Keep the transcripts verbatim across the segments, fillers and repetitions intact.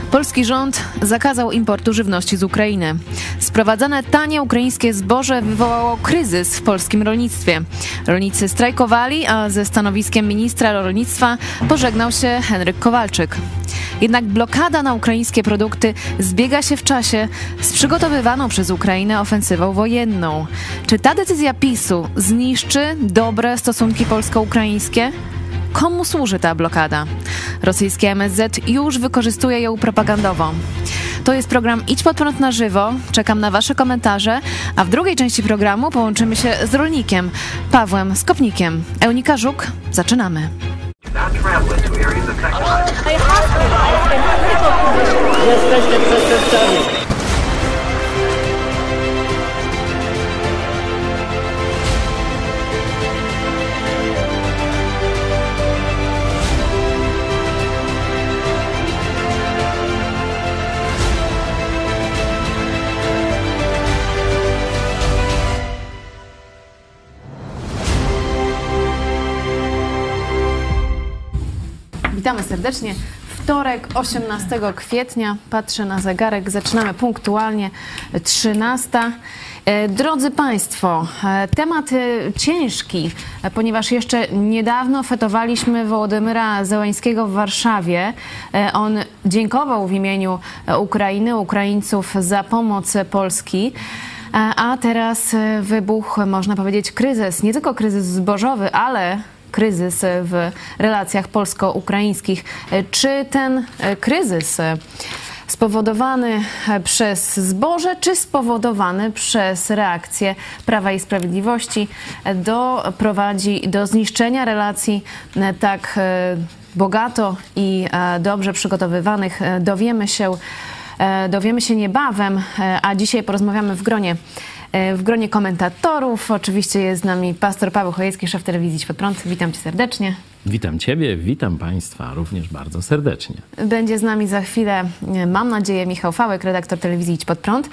Polski rząd zakazał importu żywności z Ukrainy. Sprowadzane tanie ukraińskie zboże wywołało kryzys w polskim rolnictwie. Rolnicy strajkowali, a ze stanowiskiem ministra rolnictwa pożegnał się Henryk Kowalczyk. Jednak blokada na ukraińskie produkty zbiega się w czasie z przygotowywaną przez Ukrainę ofensywą wojenną. Czy ta decyzja PiSu zniszczy dobre stosunki polsko-ukraińskie? Komu służy ta blokada? Rosyjskie M S Z już wykorzystuje ją propagandowo. To jest program Idź Pod Prąd na żywo. Czekam na wasze komentarze, a w drugiej części programu połączymy się z rolnikiem Pawłem Skopnikiem. Eunika Żuk, zaczynamy. Jesteście przestępcami. Witamy serdecznie. Wtorek, osiemnastego kwietnia. Patrzę na zegarek. Zaczynamy punktualnie trzynasta. Drodzy Państwo, temat ciężki, ponieważ jeszcze niedawno fetowaliśmy Wołodymyra Zełańskiego w Warszawie. On dziękował w imieniu Ukrainy, Ukraińców za pomoc Polski. A teraz wybuchł, można powiedzieć, kryzys. Nie tylko kryzys zbożowy, ale kryzys w relacjach polsko-ukraińskich. Czy ten kryzys spowodowany przez zboże, czy spowodowany przez reakcję Prawa i Sprawiedliwości doprowadzi do zniszczenia relacji tak bogato i dobrze przygotowywanych? Dowiemy się, dowiemy się niebawem, a dzisiaj porozmawiamy w gronie W gronie komentatorów. Oczywiście jest z nami pastor Paweł Chojecki, szef telewizji Idź Pod Prąd. Witam cię serdecznie. Witam ciebie, witam państwa również bardzo serdecznie. Będzie z nami za chwilę, mam nadzieję, Michał Fałek, redaktor telewizji Idź Pod Prąd,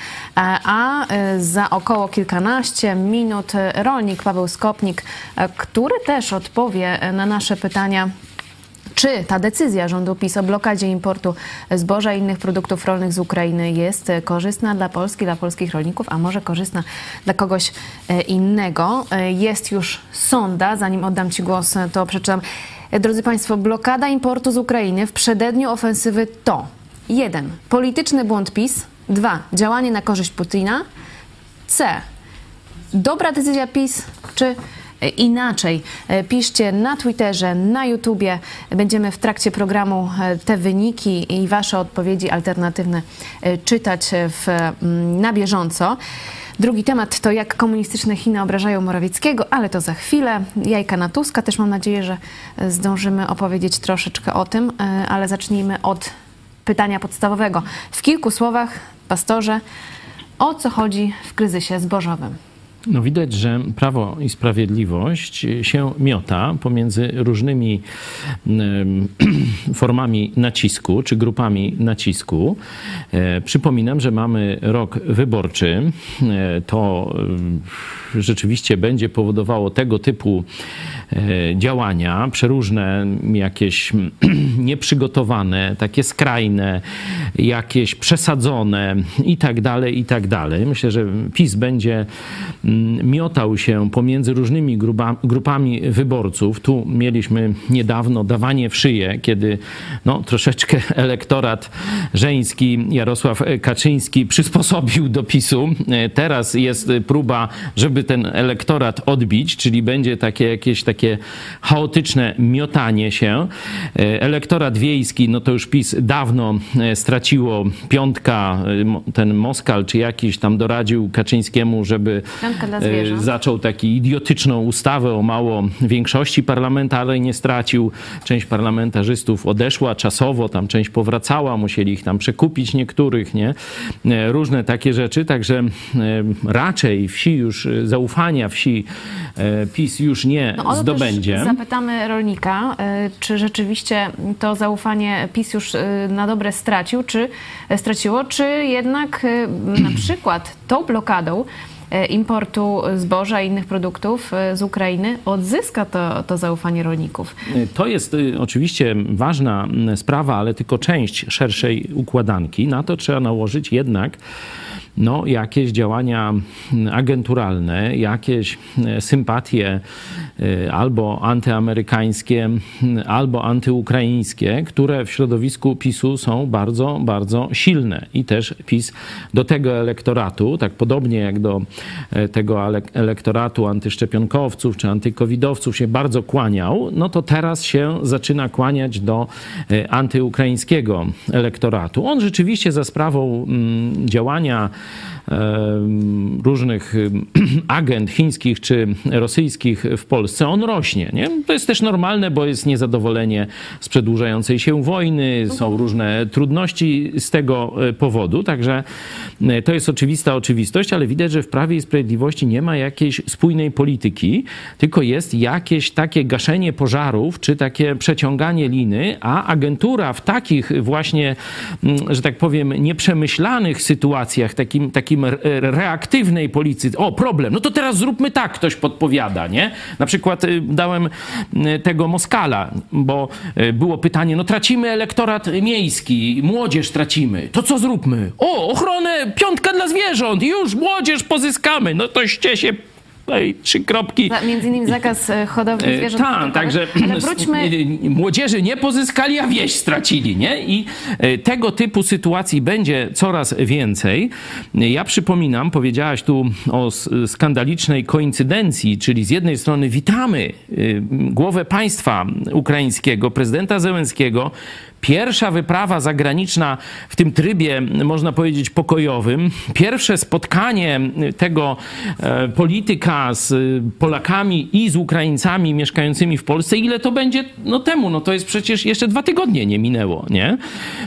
a za około kilkanaście minut rolnik Paweł Skopnik, który też odpowie na nasze pytania. Czy ta decyzja rządu PiS o blokadzie importu zboża i innych produktów rolnych z Ukrainy jest korzystna dla Polski, dla polskich rolników, a może korzystna dla kogoś innego? Jest już sonda. Zanim oddam Ci głos, to przeczytam. Drodzy Państwo, blokada importu z Ukrainy w przededniu ofensywy to jeden. Polityczny błąd PiS. dwa. Działanie na korzyść Putina. C. Dobra decyzja PiS, czy inaczej? Piszcie na Twitterze, na YouTubie. Będziemy w trakcie programu te wyniki i wasze odpowiedzi alternatywne czytać w, na bieżąco. Drugi temat to jak komunistyczne Chiny obrażają Morawieckiego, ale to za chwilę. Jajka na Tuska. Też mam nadzieję, że zdążymy opowiedzieć troszeczkę o tym, ale zacznijmy od pytania podstawowego. W kilku słowach, pastorze, o co chodzi w kryzysie zbożowym? No widać, że Prawo i Sprawiedliwość się miota pomiędzy różnymi formami nacisku czy grupami nacisku. Przypominam, że mamy rok wyborczy. To rzeczywiście będzie powodowało tego typu działania, przeróżne, jakieś nieprzygotowane, takie skrajne, jakieś przesadzone i tak dalej, i tak dalej. Myślę, że PiS będzie miotał się pomiędzy różnymi grupa, grupami wyborców. Tu mieliśmy niedawno dawanie w szyję, kiedy no, troszeczkę elektorat żeński Jarosław Kaczyński przysposobił do PiSu. Teraz jest próba, żeby ten elektorat odbić, czyli będzie takie jakieś takie chaotyczne miotanie się. Elektorat wiejski, no to już PiS dawno straciło. Piątka, ten Moskal czy jakiś tam doradził Kaczyńskiemu, żeby zaczął taką idiotyczną ustawę o mało większości parlamentarnej, nie stracił. Część parlamentarzystów odeszła czasowo, tam część powracała, musieli ich tam przekupić niektórych, nie? Różne takie rzeczy, także raczej wsi już, zaufania wsi PiS już nie no, zdobędzie. Zapytamy rolnika, czy rzeczywiście to zaufanie PiS już na dobre stracił, czy straciło, czy jednak na przykład tą blokadą importu zboża i innych produktów z Ukrainy, odzyska to, to zaufanie rolników. To jest oczywiście ważna sprawa, ale tylko część szerszej układanki. Na to trzeba nałożyć jednak no, jakieś działania agenturalne, jakieś sympatie albo antyamerykańskie, albo antyukraińskie, które w środowisku PiSu są bardzo, bardzo silne. I też PiS do tego elektoratu, tak podobnie jak do tego elektoratu antyszczepionkowców czy antykowidowców się bardzo kłaniał, no to teraz się zaczyna kłaniać do antyukraińskiego elektoratu. On rzeczywiście za sprawą działania różnych agent chińskich czy rosyjskich w Polsce, on rośnie. Nie? To jest też normalne, bo jest niezadowolenie z przedłużającej się wojny, są różne trudności z tego powodu, także to jest oczywista oczywistość, ale widać, że w Prawie i Sprawiedliwości nie ma jakiejś spójnej polityki, tylko jest jakieś takie gaszenie pożarów, czy takie przeciąganie liny, a agentura w takich właśnie, że tak powiem, nieprzemyślanych sytuacjach, takim, takim reaktywnej polityce, o problem, no to teraz zróbmy tak, ktoś podpowiada, nie? Na przykład dałem tego Moskala, bo było pytanie, no tracimy elektorat miejski, młodzież tracimy, to co zróbmy? O, ochronę, piątka dla zwierząt, już młodzież pozyskamy, no toście się Ej, trzy kropki. Między innymi zakaz hodowli zwierząt. Tak, także wróćmy... młodzieży nie pozyskali, a wieś stracili, nie? I tego typu sytuacji będzie coraz więcej. Ja przypominam, powiedziałaś tu o skandalicznej koincydencji, czyli z jednej strony witamy głowę państwa ukraińskiego, prezydenta Zełenskiego. Pierwsza wyprawa zagraniczna w tym trybie, można powiedzieć, pokojowym. Pierwsze spotkanie tego polityka z Polakami i z Ukraińcami mieszkającymi w Polsce. Ile to będzie no temu? No to jest przecież jeszcze dwa tygodnie nie minęło, nie?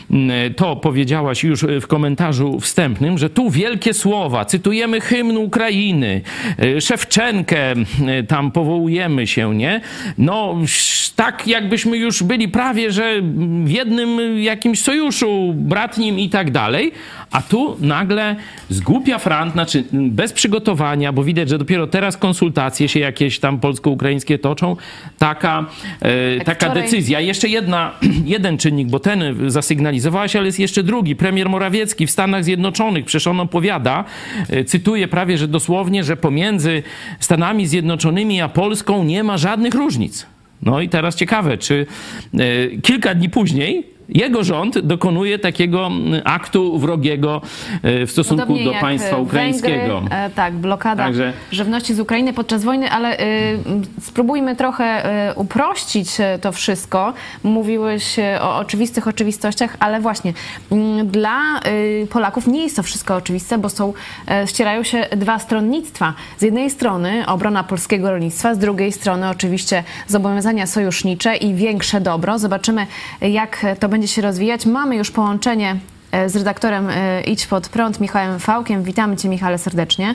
To powiedziałaś już w komentarzu wstępnym, że tu wielkie słowa, cytujemy hymn Ukrainy, Szewczenkę tam powołujemy się, nie? No tak jakbyśmy już byli prawie, że w jednym jakimś sojuszu bratnim i tak dalej, a tu nagle zgłupia frant, znaczy bez przygotowania, bo widać, że dopiero teraz konsultacje się jakieś tam polsko-ukraińskie toczą, taka, e, taka decyzja. Jeszcze jedna, jeden czynnik, bo ten zasygnalizowałaś, ale jest jeszcze drugi. Premier Morawiecki w Stanach Zjednoczonych, przecież on opowiada, e, cytuję prawie, że dosłownie, że pomiędzy Stanami Zjednoczonymi a Polską nie ma żadnych różnic. No i teraz ciekawe, czy y, kilka dni później jego rząd dokonuje takiego aktu wrogiego w stosunku Podobnie do państwa ukraińskiego. Węgry, tak, blokada Także... żywności z Ukrainy podczas wojny, ale y, spróbujmy trochę y, uprościć to wszystko. Mówiłeś o oczywistych oczywistościach, ale właśnie y, dla y, Polaków nie jest to wszystko oczywiste, bo są, y, ścierają się dwa stronnictwa. Z jednej strony obrona polskiego rolnictwa, z drugiej strony oczywiście zobowiązania sojusznicze i większe dobro. Zobaczymy, jak to będzie będzie się rozwijać. Mamy już połączenie z redaktorem Idź Pod Prąd, Michałem Fałkiem. Witamy Cię, Michale, serdecznie.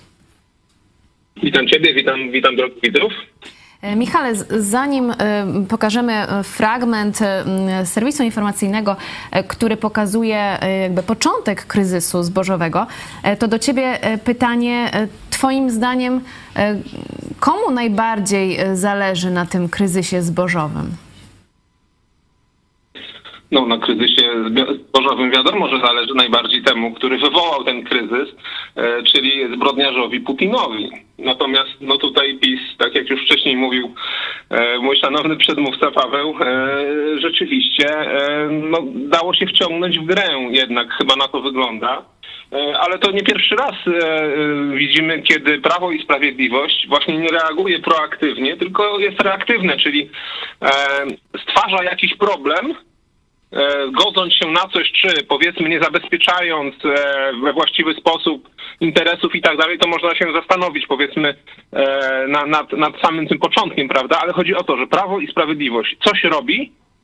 Witam Ciebie, witam, witam drogich widzów. Michale, zanim pokażemy fragment serwisu informacyjnego, który pokazuje jakby początek kryzysu zbożowego, to do Ciebie pytanie, Twoim zdaniem, komu najbardziej zależy na tym kryzysie zbożowym? No, na kryzysie zbożowym wiadomo, że zależy najbardziej temu, który wywołał ten kryzys, e, czyli zbrodniarzowi Putinowi. Natomiast no tutaj PiS, tak jak już wcześniej mówił e, mój szanowny przedmówca Paweł, e, rzeczywiście e, no, dało się wciągnąć w grę, jednak chyba na to wygląda. E, ale to nie pierwszy raz e, widzimy, kiedy Prawo i Sprawiedliwość właśnie nie reaguje proaktywnie, tylko jest reaktywne, czyli e, stwarza jakiś problem, godząc się na coś, czy powiedzmy nie zabezpieczając we właściwy sposób interesów i tak dalej, to można się zastanowić powiedzmy nad, nad, nad samym tym początkiem, prawda? Ale chodzi o to, że Prawo i Sprawiedliwość coś robi,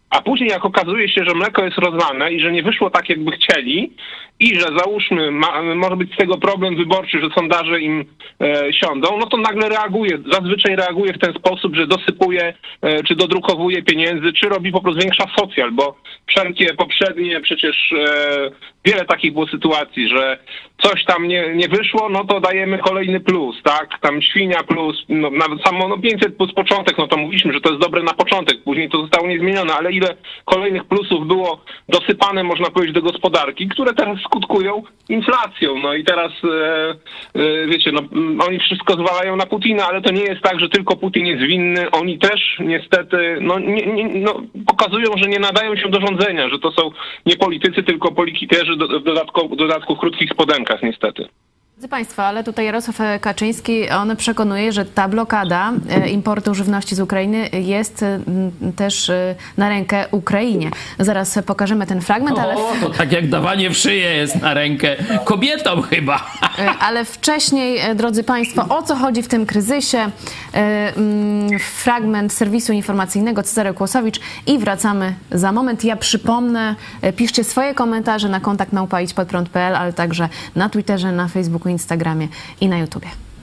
A później jak okazuje się, że mleko jest rozlane i że nie wyszło tak, jakby chcieli i że załóżmy ma, może być z tego problem wyborczy, że sondaże im e, siądą, no to nagle reaguje, zazwyczaj reaguje w ten sposób, że dosypuje e, czy dodrukowuje pieniędzy, czy robi po prostu większa socjal, bo wszelkie poprzednie przecież e, wiele takich było sytuacji, że coś tam nie, nie wyszło, no to dajemy kolejny plus, tak? Tam świnia plus, no, nawet samo no pięćset plus początek, no to mówiliśmy, że to jest dobre na początek, później to zostało niezmienione, ale ile kolejnych plusów było dosypane, można powiedzieć, do gospodarki, które teraz skutkują inflacją. No i teraz, e, e, wiecie, no oni wszystko zwalają na Putina, ale to nie jest tak, że tylko Putin jest winny. Oni też niestety no, nie, nie, no, pokazują, że nie nadają się do rządzenia, że to są nie politycy, tylko politykierzy w dodatku, dodatku w krótkich spodenkach niestety. Drodzy Państwo, ale tutaj Jarosław Kaczyński, on przekonuje, że ta blokada importu żywności z Ukrainy jest też na rękę Ukrainie. Zaraz pokażemy ten fragment, ale... O, to tak jak dawanie w szyję jest na rękę kobietom chyba. Ale wcześniej, drodzy Państwo, o co chodzi w tym kryzysie? Fragment serwisu informacyjnego Cezary Kłosowicz i wracamy za moment. Ja przypomnę, piszcie swoje komentarze na kontakt małpa idź pod prąd kropka p l, ale także na Twitterze, na Facebooku, Instagramie i na YouTubie.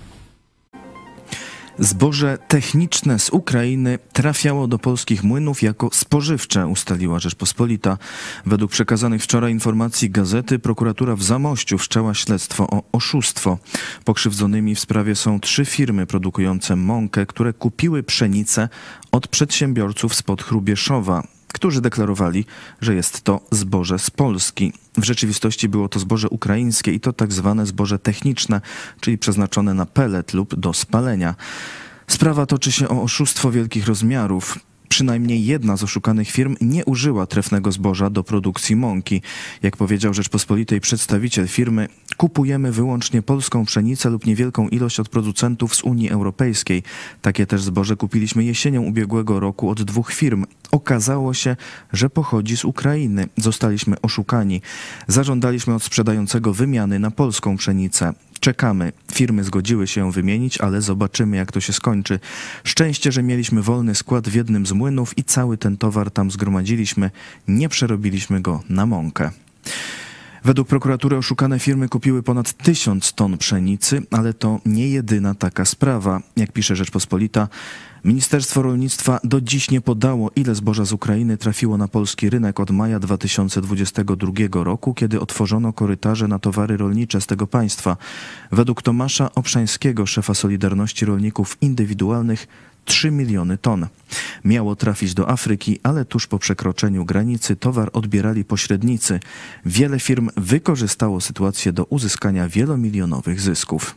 Zboże techniczne z Ukrainy trafiało do polskich młynów jako spożywcze, ustaliła Rzeczpospolita. Według przekazanych wczoraj informacji gazety prokuratura w Zamościu wszczęła śledztwo o oszustwo. Pokrzywdzonymi w sprawie są trzy firmy produkujące mąkę, które kupiły pszenicę od przedsiębiorców spod Hrubieszowa, którzy deklarowali, że jest to zboże z Polski. W rzeczywistości było to zboże ukraińskie i to tak zwane zboże techniczne, czyli przeznaczone na pelet lub do spalenia. Sprawa toczy się o oszustwo wielkich rozmiarów. Przynajmniej jedna z oszukanych firm nie użyła trefnego zboża do produkcji mąki. Jak powiedział Rzeczpospolitej przedstawiciel firmy, kupujemy wyłącznie polską pszenicę lub niewielką ilość od producentów z Unii Europejskiej. Takie też zboże kupiliśmy jesienią ubiegłego roku od dwóch firm. Okazało się, że pochodzi z Ukrainy. Zostaliśmy oszukani. Zażądaliśmy od sprzedającego wymiany na polską pszenicę. Czekamy. Firmy zgodziły się ją wymienić, ale zobaczymy, jak to się skończy. Szczęście, że mieliśmy wolny skład w jednym z młynów i cały ten towar tam zgromadziliśmy. Nie przerobiliśmy go na mąkę. Według prokuratury oszukane firmy kupiły ponad tysiąc ton pszenicy, ale to nie jedyna taka sprawa. Jak pisze Rzeczpospolita, Ministerstwo Rolnictwa do dziś nie podało, ile zboża z Ukrainy trafiło na polski rynek od maja dwa tysiące dwudziestego drugiego roku, kiedy otworzono korytarze na towary rolnicze z tego państwa. Według Tomasza Obszańskiego, szefa Solidarności Rolników Indywidualnych, trzy miliony ton. Miało trafić do Afryki, ale tuż po przekroczeniu granicy towar odbierali pośrednicy. Wiele firm wykorzystało sytuację do uzyskania wielomilionowych zysków.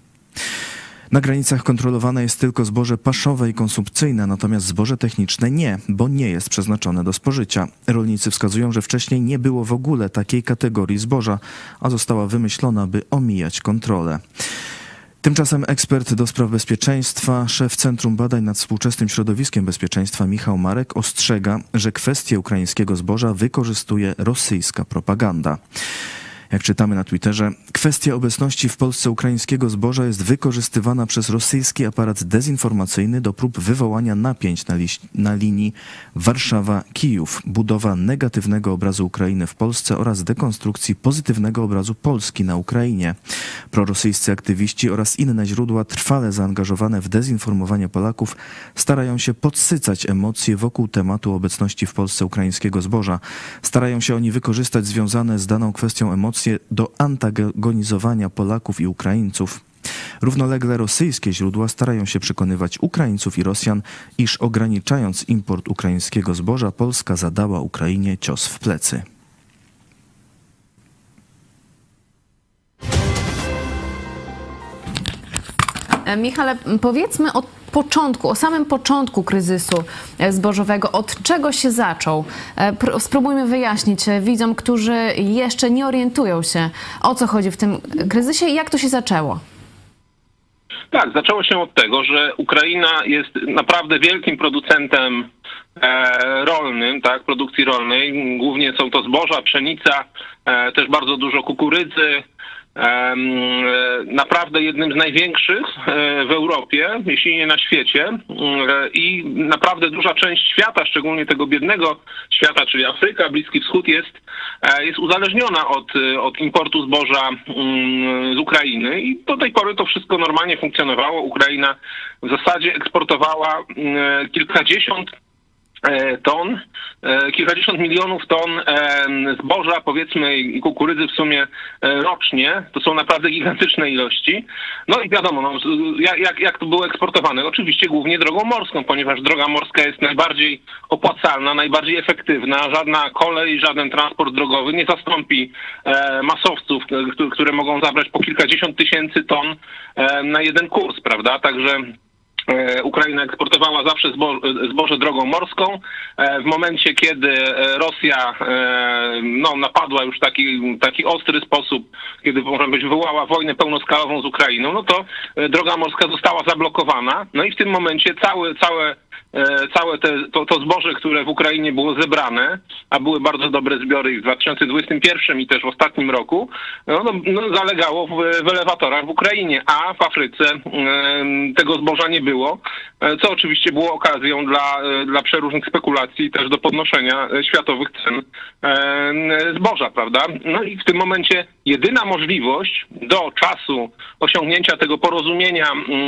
Na granicach kontrolowane jest tylko zboże paszowe i konsumpcyjne, natomiast zboże techniczne nie, bo nie jest przeznaczone do spożycia. Rolnicy wskazują, że wcześniej nie było w ogóle takiej kategorii zboża, a została wymyślona, by omijać kontrolę. Tymczasem ekspert do spraw bezpieczeństwa, szef Centrum Badań nad Współczesnym Środowiskiem Bezpieczeństwa Michał Marek ostrzega, że kwestię ukraińskiego zboża wykorzystuje rosyjska propaganda. Jak czytamy na Twitterze, kwestia obecności w Polsce ukraińskiego zboża jest wykorzystywana przez rosyjski aparat dezinformacyjny do prób wywołania napięć na, li- na linii Warszawa-Kijów, budowa negatywnego obrazu Ukrainy w Polsce oraz dekonstrukcji pozytywnego obrazu Polski na Ukrainie. Prorosyjscy aktywiści oraz inne źródła trwale zaangażowane w dezinformowanie Polaków starają się podsycać emocje wokół tematu obecności w Polsce ukraińskiego zboża. Starają się oni wykorzystać związane z daną kwestią emocje do antagonizowania Polaków i Ukraińców. Równolegle rosyjskie źródła starają się przekonywać Ukraińców i Rosjan, iż ograniczając import ukraińskiego zboża, Polska zadała Ukrainie cios w plecy. Michale, powiedzmy o początku, o samym początku kryzysu zbożowego. Od czego się zaczął? Spróbujmy wyjaśnić widzom, którzy jeszcze nie orientują się, o co chodzi w tym kryzysie i jak to się zaczęło. Tak, zaczęło się od tego, że Ukraina jest naprawdę wielkim producentem e, rolnym, tak, produkcji rolnej. Głównie są to zboża, pszenica, e, też bardzo dużo kukurydzy. naprawdę jednym z największych w Europie, jeśli nie na świecie, i naprawdę duża część świata, szczególnie tego biednego świata, czyli Afryka, Bliski Wschód, jest, jest uzależniona od, od importu zboża z Ukrainy i do tej pory to wszystko normalnie funkcjonowało. Ukraina w zasadzie eksportowała kilkadziesiąt ton, kilkadziesiąt milionów ton zboża, powiedzmy, i kukurydzy w sumie rocznie. To są naprawdę gigantyczne ilości. No i wiadomo, no, jak, jak to było eksportowane? Oczywiście głównie drogą morską, ponieważ droga morska jest najbardziej opłacalna, najbardziej efektywna. Żadna kolej, żaden transport drogowy nie zastąpi masowców, które mogą zabrać po kilkadziesiąt tysięcy ton na jeden kurs, prawda? Także Ukraina eksportowała zawsze zboże drogą morską. W momencie, kiedy Rosja no, napadła już w taki, taki ostry sposób, kiedy można być wywołała wojnę pełnoskalową z Ukrainą, no to droga morska została zablokowana. No i w tym momencie cały, całe Całe te, to, to zboże, które w Ukrainie było zebrane, a były bardzo dobre zbiory w dwa tysiące dwudziestym pierwszym i też w ostatnim roku, no, no, zalegało w, w elewatorach w Ukrainie, a w Afryce e, tego zboża nie było, co oczywiście było okazją dla, dla przeróżnych spekulacji i też do podnoszenia światowych cen e, zboża, prawda? No i w tym momencie jedyna możliwość do czasu osiągnięcia tego porozumienia,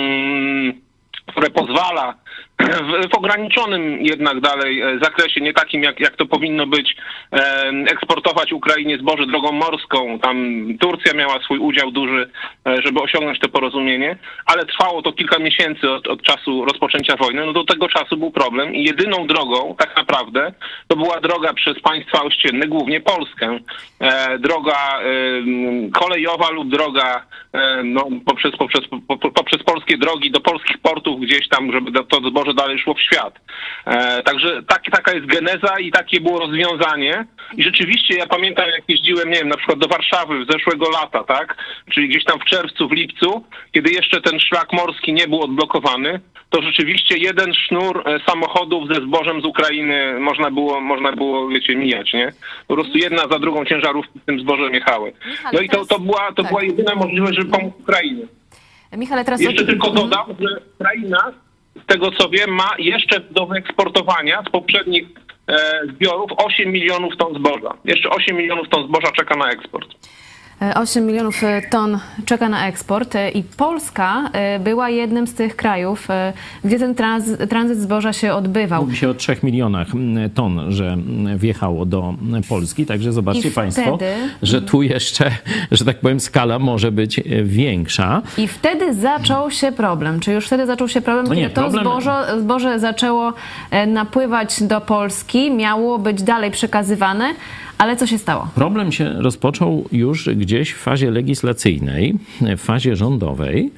mm, które pozwala w, w ograniczonym jednak dalej zakresie, nie takim jak, jak to powinno być, e, eksportować Ukrainie zboże drogą morską. Tam Turcja miała swój udział duży, e, żeby osiągnąć to porozumienie, ale trwało to kilka miesięcy od, od czasu rozpoczęcia wojny. No do tego czasu był problem i jedyną drogą tak naprawdę to była droga przez państwa ościenne, głównie Polskę. E, droga e, kolejowa lub droga e, no, poprzez, poprzez, po, poprzez polskie drogi do polskich portów gdzieś tam, żeby to zboże dalej szło w świat. E, także tak, taka jest geneza i takie było rozwiązanie. I rzeczywiście ja pamiętam, jak jeździłem, nie wiem, na przykład do Warszawy z zeszłego lata, tak? Czyli gdzieś tam w czerwcu, w lipcu, kiedy jeszcze ten szlak morski nie był odblokowany, to rzeczywiście jeden sznur samochodów ze zbożem z Ukrainy można było, można było, wiecie, mijać, nie? Po prostu jedna za drugą ciężarówki z tym zbożem jechały. No i to, to była, to była jedyna możliwość, żeby pomóc Ukrainie. Michale, teraz... Jeszcze tylko dodam, że Ukraina, z tego co wiem, ma jeszcze do wyeksportowania z poprzednich e, zbiorów osiem milionów ton zboża. Jeszcze osiem milionów ton zboża czeka na eksport. osiem milionów ton czeka na eksport i Polska była jednym z tych krajów, gdzie ten tranzyt, tranzyt zboża się odbywał. Mówi się o trzech milionach ton, że wjechało do Polski, także zobaczcie I Państwo, wtedy, że tu jeszcze, że tak powiem, skala może być większa. I wtedy zaczął się problem. Czy już wtedy zaczął się problem, no nie, kiedy to problem... zboże, zboże zaczęło napływać do Polski, miało być dalej przekazywane, ale co się stało? Problem się rozpoczął już gdzieś w fazie legislacyjnej, w fazie rządowej.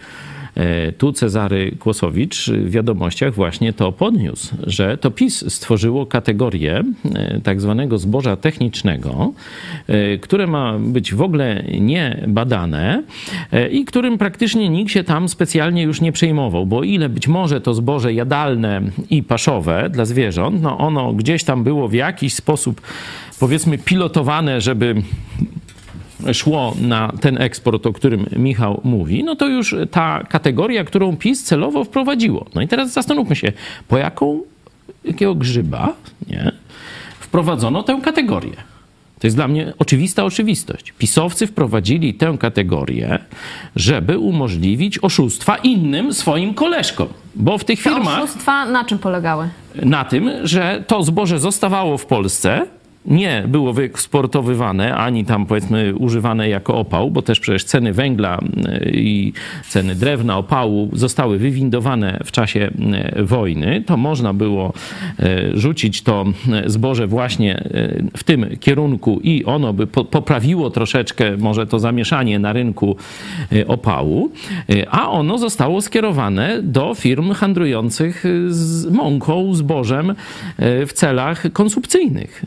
Tu Cezary Kłosowicz w Wiadomościach właśnie to podniósł, że to PiS stworzyło kategorię tak zwanego zboża technicznego, które ma być w ogóle niebadane i którym praktycznie nikt się tam specjalnie już nie przejmował, bo ile być może to zboże jadalne i paszowe dla zwierząt, no ono gdzieś tam było w jakiś sposób, powiedzmy, pilotowane, żeby szło na ten eksport, o którym Michał mówi, no to już ta kategoria, którą PiS celowo wprowadziło. No i teraz zastanówmy się, po jaką, jakiego grzyba, nie, wprowadzono tę kategorię. To jest dla mnie oczywista oczywistość. PiS-owcy wprowadzili tę kategorię, żeby umożliwić oszustwa innym swoim koleżkom. Bo w tych firmach... Te oszustwa na czym polegały? Na tym, że to zboże zostawało w Polsce, nie było wyeksportowywane, ani tam, powiedzmy, używane jako opał, bo też przecież ceny węgla i ceny drewna, opału zostały wywindowane w czasie wojny. To można było rzucić to zboże właśnie w tym kierunku i ono by poprawiło troszeczkę może to zamieszanie na rynku opału, a ono zostało skierowane do firm handlujących z mąką, zbożem w celach konsumpcyjnych.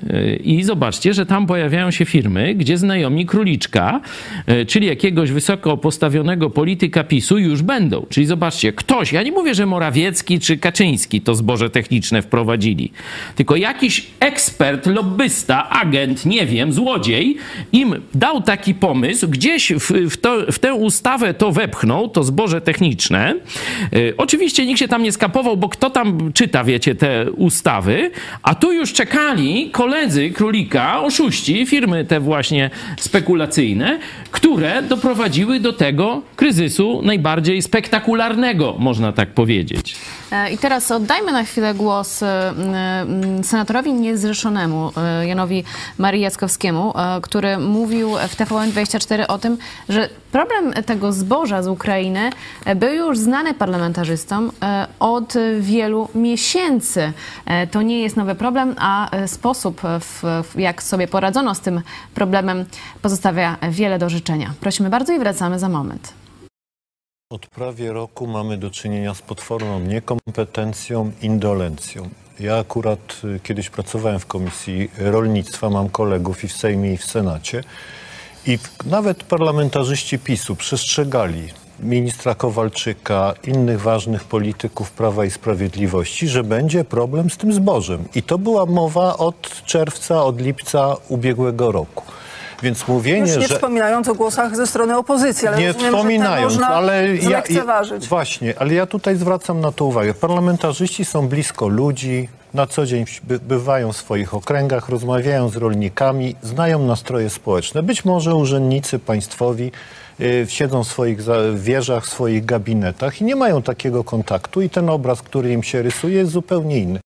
I zobaczcie, że tam pojawiają się firmy, gdzie znajomi Króliczka, czyli jakiegoś wysoko postawionego polityka PiSu już będą. Czyli zobaczcie, ktoś, ja nie mówię, że Morawiecki czy Kaczyński to zboże techniczne wprowadzili, tylko jakiś ekspert, lobbysta, agent, nie wiem, złodziej im dał taki pomysł, gdzieś w, w, to, w tę ustawę to wepchnął, to zboże techniczne. Yy, oczywiście nikt się tam nie skapował, bo kto tam czyta, wiecie, te ustawy, a tu już czekali koledzy Królika, oszuści, firmy te właśnie spekulacyjne, które doprowadziły do tego kryzysu najbardziej spektakularnego, można tak powiedzieć. I teraz oddajmy na chwilę głos senatorowi niezrzeszonemu Janowi Marii Jackowskiemu, który mówił w T V N dwadzieścia cztery o tym, że problem tego zboża z Ukrainy był już znany parlamentarzystom od wielu miesięcy. To nie jest nowy problem, a sposób, w, jak sobie poradzono z tym problemem, pozostawia wiele do życzenia. Prosimy bardzo i wracamy za moment. Od prawie roku mamy do czynienia z potworną niekompetencją, indolencją. Ja akurat kiedyś pracowałem w Komisji Rolnictwa, mam kolegów i w Sejmie, i w Senacie. I nawet parlamentarzyści PiSu przestrzegali ministra Kowalczyka, innych ważnych polityków Prawa i Sprawiedliwości, że będzie problem z tym zbożem. I to była mowa od czerwca, od lipca ubiegłego roku. Więc mówienie, Już nie że... wspominając o głosach ze strony opozycji, ale nie rozumiem, wspominając, że można ale ja, zlekceważyć. Właśnie, ale ja tutaj zwracam na to uwagę. Parlamentarzyści są blisko ludzi, na co dzień by, bywają w swoich okręgach, rozmawiają z rolnikami, znają nastroje społeczne. Być może urzędnicy państwowi y, siedzą w swoich wieżach, w swoich gabinetach i nie mają takiego kontaktu i ten obraz, który im się rysuje, jest zupełnie inny.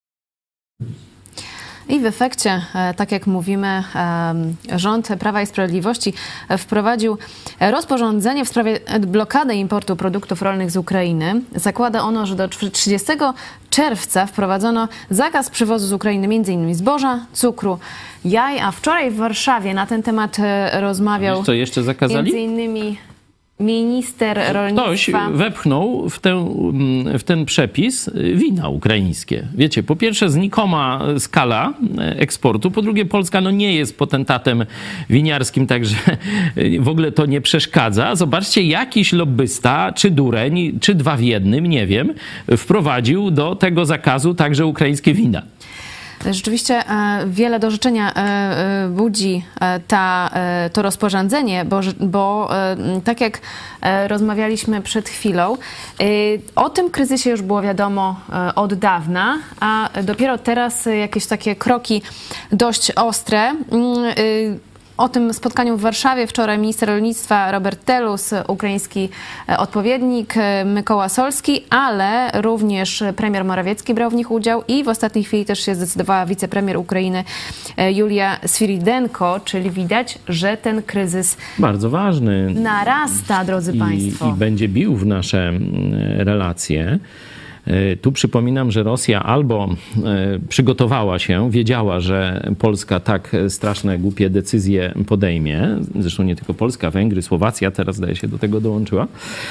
I w efekcie, tak jak mówimy, rząd Prawa i Sprawiedliwości wprowadził rozporządzenie w sprawie blokady importu produktów rolnych z Ukrainy. Zakłada ono, że do trzydziestego czerwca wprowadzono zakaz przywozu z Ukrainy między innymi zboża, cukru, jaj, a wczoraj w Warszawie na ten temat rozmawiał co jeszcze zakazali? między innymi minister rolnictwa. Ktoś wepchnął w, tę, w ten przepis wina ukraińskie. Wiecie, po pierwsze znikoma skala eksportu, po drugie Polska no nie jest potentatem winiarskim, także w ogóle to nie przeszkadza. Zobaczcie, jakiś lobbysta, czy dureń, czy dwa w jednym, nie wiem, wprowadził do tego zakazu także ukraińskie wina. Rzeczywiście wiele do życzenia budzi ta, to rozporządzenie, bo, bo tak jak rozmawialiśmy przed chwilą, o tym kryzysie już było wiadomo od dawna, a dopiero teraz jakieś takie kroki dość ostre. O tym spotkaniu w Warszawie wczoraj minister rolnictwa Robert Telus, ukraiński odpowiednik Mykoła Solski, ale również premier Morawiecki brał w nich udział i w ostatniej chwili też się zdecydowała wicepremier Ukrainy Julia Swiridenko, czyli widać, że ten kryzys bardzo ważny narasta, drodzy i, państwo. I będzie bił w nasze relacje. Tu przypominam, że Rosja albo przygotowała się, wiedziała, że Polska tak straszne, głupie decyzje podejmie. Zresztą nie tylko Polska, Węgry, Słowacja teraz, zdaje się, do tego dołączyła.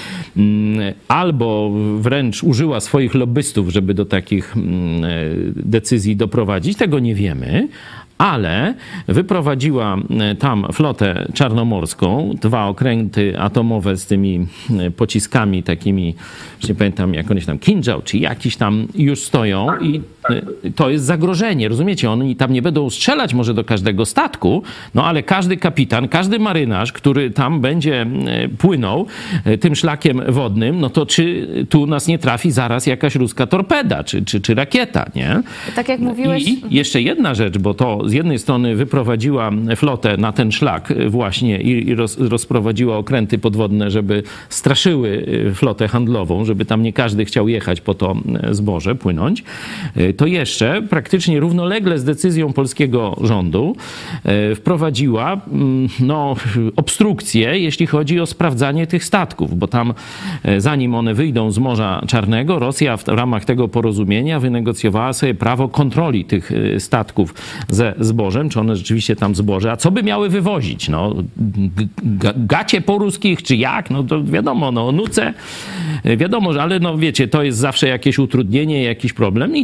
Albo wręcz użyła swoich lobbystów, żeby do takich decyzji doprowadzić. Tego nie wiemy. Ale wyprowadziła tam flotę czarnomorską, dwa okręty atomowe z tymi pociskami takimi, już nie pamiętam jak one się tam, Kinżał czy jakiś tam już stoją i to jest zagrożenie, rozumiecie? Oni tam nie będą strzelać może do każdego statku, no ale każdy kapitan, każdy marynarz, który tam będzie płynął tym szlakiem wodnym, no to czy tu nas nie trafi zaraz jakaś ruska torpeda czy, czy, czy rakieta, nie? Tak jak mówiłeś... I jeszcze jedna rzecz, bo to z jednej strony wyprowadziła flotę na ten szlak właśnie i roz, rozprowadziła okręty podwodne, żeby straszyły flotę handlową, żeby tam nie każdy chciał jechać po to zboże, płynąć, to jeszcze praktycznie równolegle z decyzją polskiego rządu wprowadziła no, obstrukcję, jeśli chodzi o sprawdzanie tych statków, bo tam zanim one wyjdą z Morza Czarnego, Rosja w ramach tego porozumienia wynegocjowała sobie prawo kontroli tych statków ze zbożem, czy one rzeczywiście tam zboże, a co by miały wywozić? No, gacie po ruskich, czy jak? No to wiadomo, no nuce, wiadomo, ale no wiecie, to jest zawsze jakieś utrudnienie, jakiś problem i teraz oni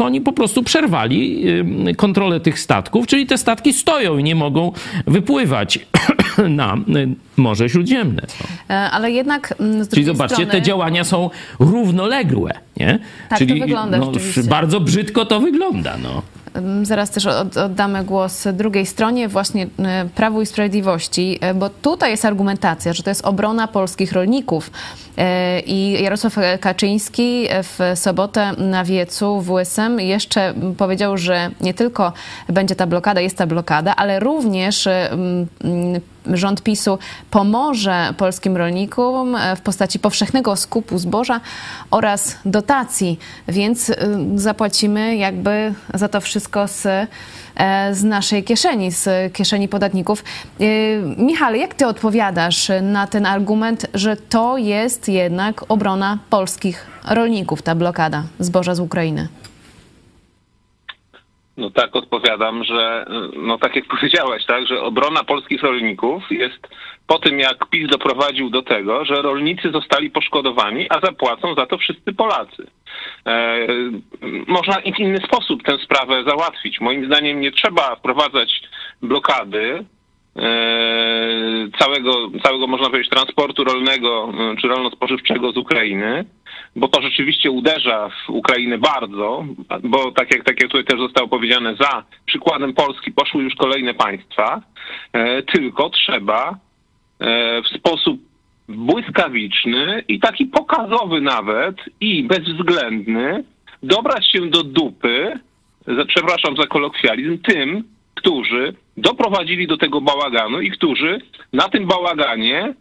oni po prostu przerwali kontrolę tych statków, czyli te statki stoją i nie mogą wypływać na Morze Śródziemne. No. Ale jednak z Czyli zobaczcie, strony... te działania są równoległe, nie? Tak, Czyli to wygląda no, rzeczywiście. bardzo brzydko to wygląda, no. Zaraz też oddamy głos drugiej stronie, właśnie Prawu i Sprawiedliwości, bo tutaj jest argumentacja, że to jest obrona polskich rolników. I Jarosław Kaczyński w sobotę na wiecu w U S M jeszcze powiedział, że nie tylko będzie ta blokada, jest ta blokada, ale również rząd PiSu pomoże polskim rolnikom w postaci powszechnego skupu zboża oraz dotacji, więc zapłacimy jakby za to wszystko z, z naszej kieszeni, z kieszeni podatników. Michale, jak ty odpowiadasz na ten argument, że to jest jednak obrona polskich rolników, ta blokada zboża z Ukrainy? No tak odpowiadam, że no tak jak powiedziałaś, tak, że obrona polskich rolników jest po tym, jak PiS doprowadził do tego, że rolnicy zostali poszkodowani, a zapłacą za to wszyscy Polacy. E, można w inny sposób tę sprawę załatwić. Moim zdaniem nie trzeba wprowadzać blokady e, całego, całego, można powiedzieć, transportu rolnego czy rolno-spożywczego z Ukrainy, bo to rzeczywiście uderza w Ukrainę bardzo, bo tak jak, tak jak tutaj też zostało powiedziane, za przykładem Polski poszły już kolejne państwa, e, tylko trzeba e, w sposób błyskawiczny i taki pokazowy nawet i bezwzględny dobrać się do dupy, za, przepraszam za kolokwializm, tym, którzy doprowadzili do tego bałaganu i którzy na tym bałaganie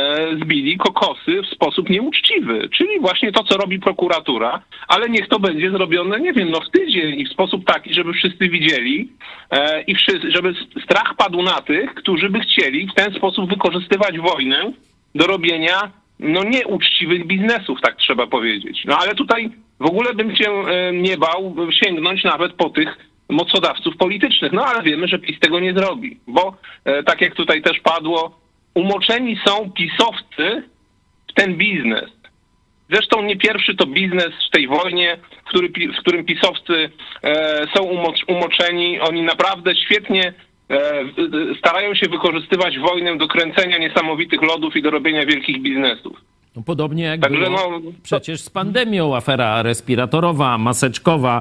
zbili kokosy w sposób nieuczciwy, czyli właśnie to, co robi prokuratura, ale niech to będzie zrobione, nie wiem, no w tydzień i w sposób taki, żeby wszyscy widzieli e, i wszyscy, żeby strach padł na tych, którzy by chcieli w ten sposób wykorzystywać wojnę do robienia, no nieuczciwych biznesów, tak trzeba powiedzieć. No ale tutaj w ogóle bym się e, nie bał sięgnąć nawet po tych mocodawców politycznych, no ale wiemy, że PiS tego nie zrobi, bo e, tak jak tutaj też padło, umoczeni są pisowcy w ten biznes. Zresztą nie pierwszy to biznes w tej wojnie, w, który, w którym pisowcy e, są umocz, umoczeni. Oni naprawdę świetnie e, starają się wykorzystywać wojnę do kręcenia niesamowitych lodów i do robienia wielkich biznesów. No, podobnie jak Także było no, przecież z pandemią, afera respiratorowa, maseczkowa,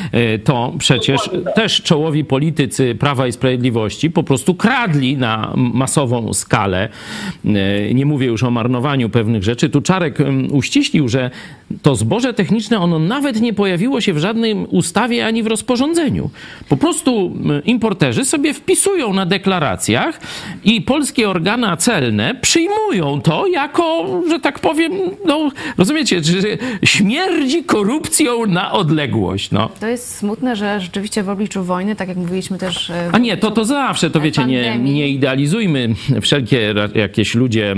to przecież też czołowi politycy Prawa i Sprawiedliwości po prostu kradli na masową skalę. Nie mówię już o marnowaniu pewnych rzeczy. Tu Czarek uściślił, że to zboże techniczne, ono nawet nie pojawiło się w żadnej ustawie ani w rozporządzeniu. Po prostu importerzy sobie wpisują na deklaracjach i polskie organa celne przyjmują to jako, że tak powiem, no rozumiecie, że śmierdzi korupcją na odległość. No. To jest smutne, że rzeczywiście w obliczu wojny, tak jak mówiliśmy też... A nie, to, to zawsze, to wiecie, nie, nie idealizujmy. Wszelkie jakieś ludzie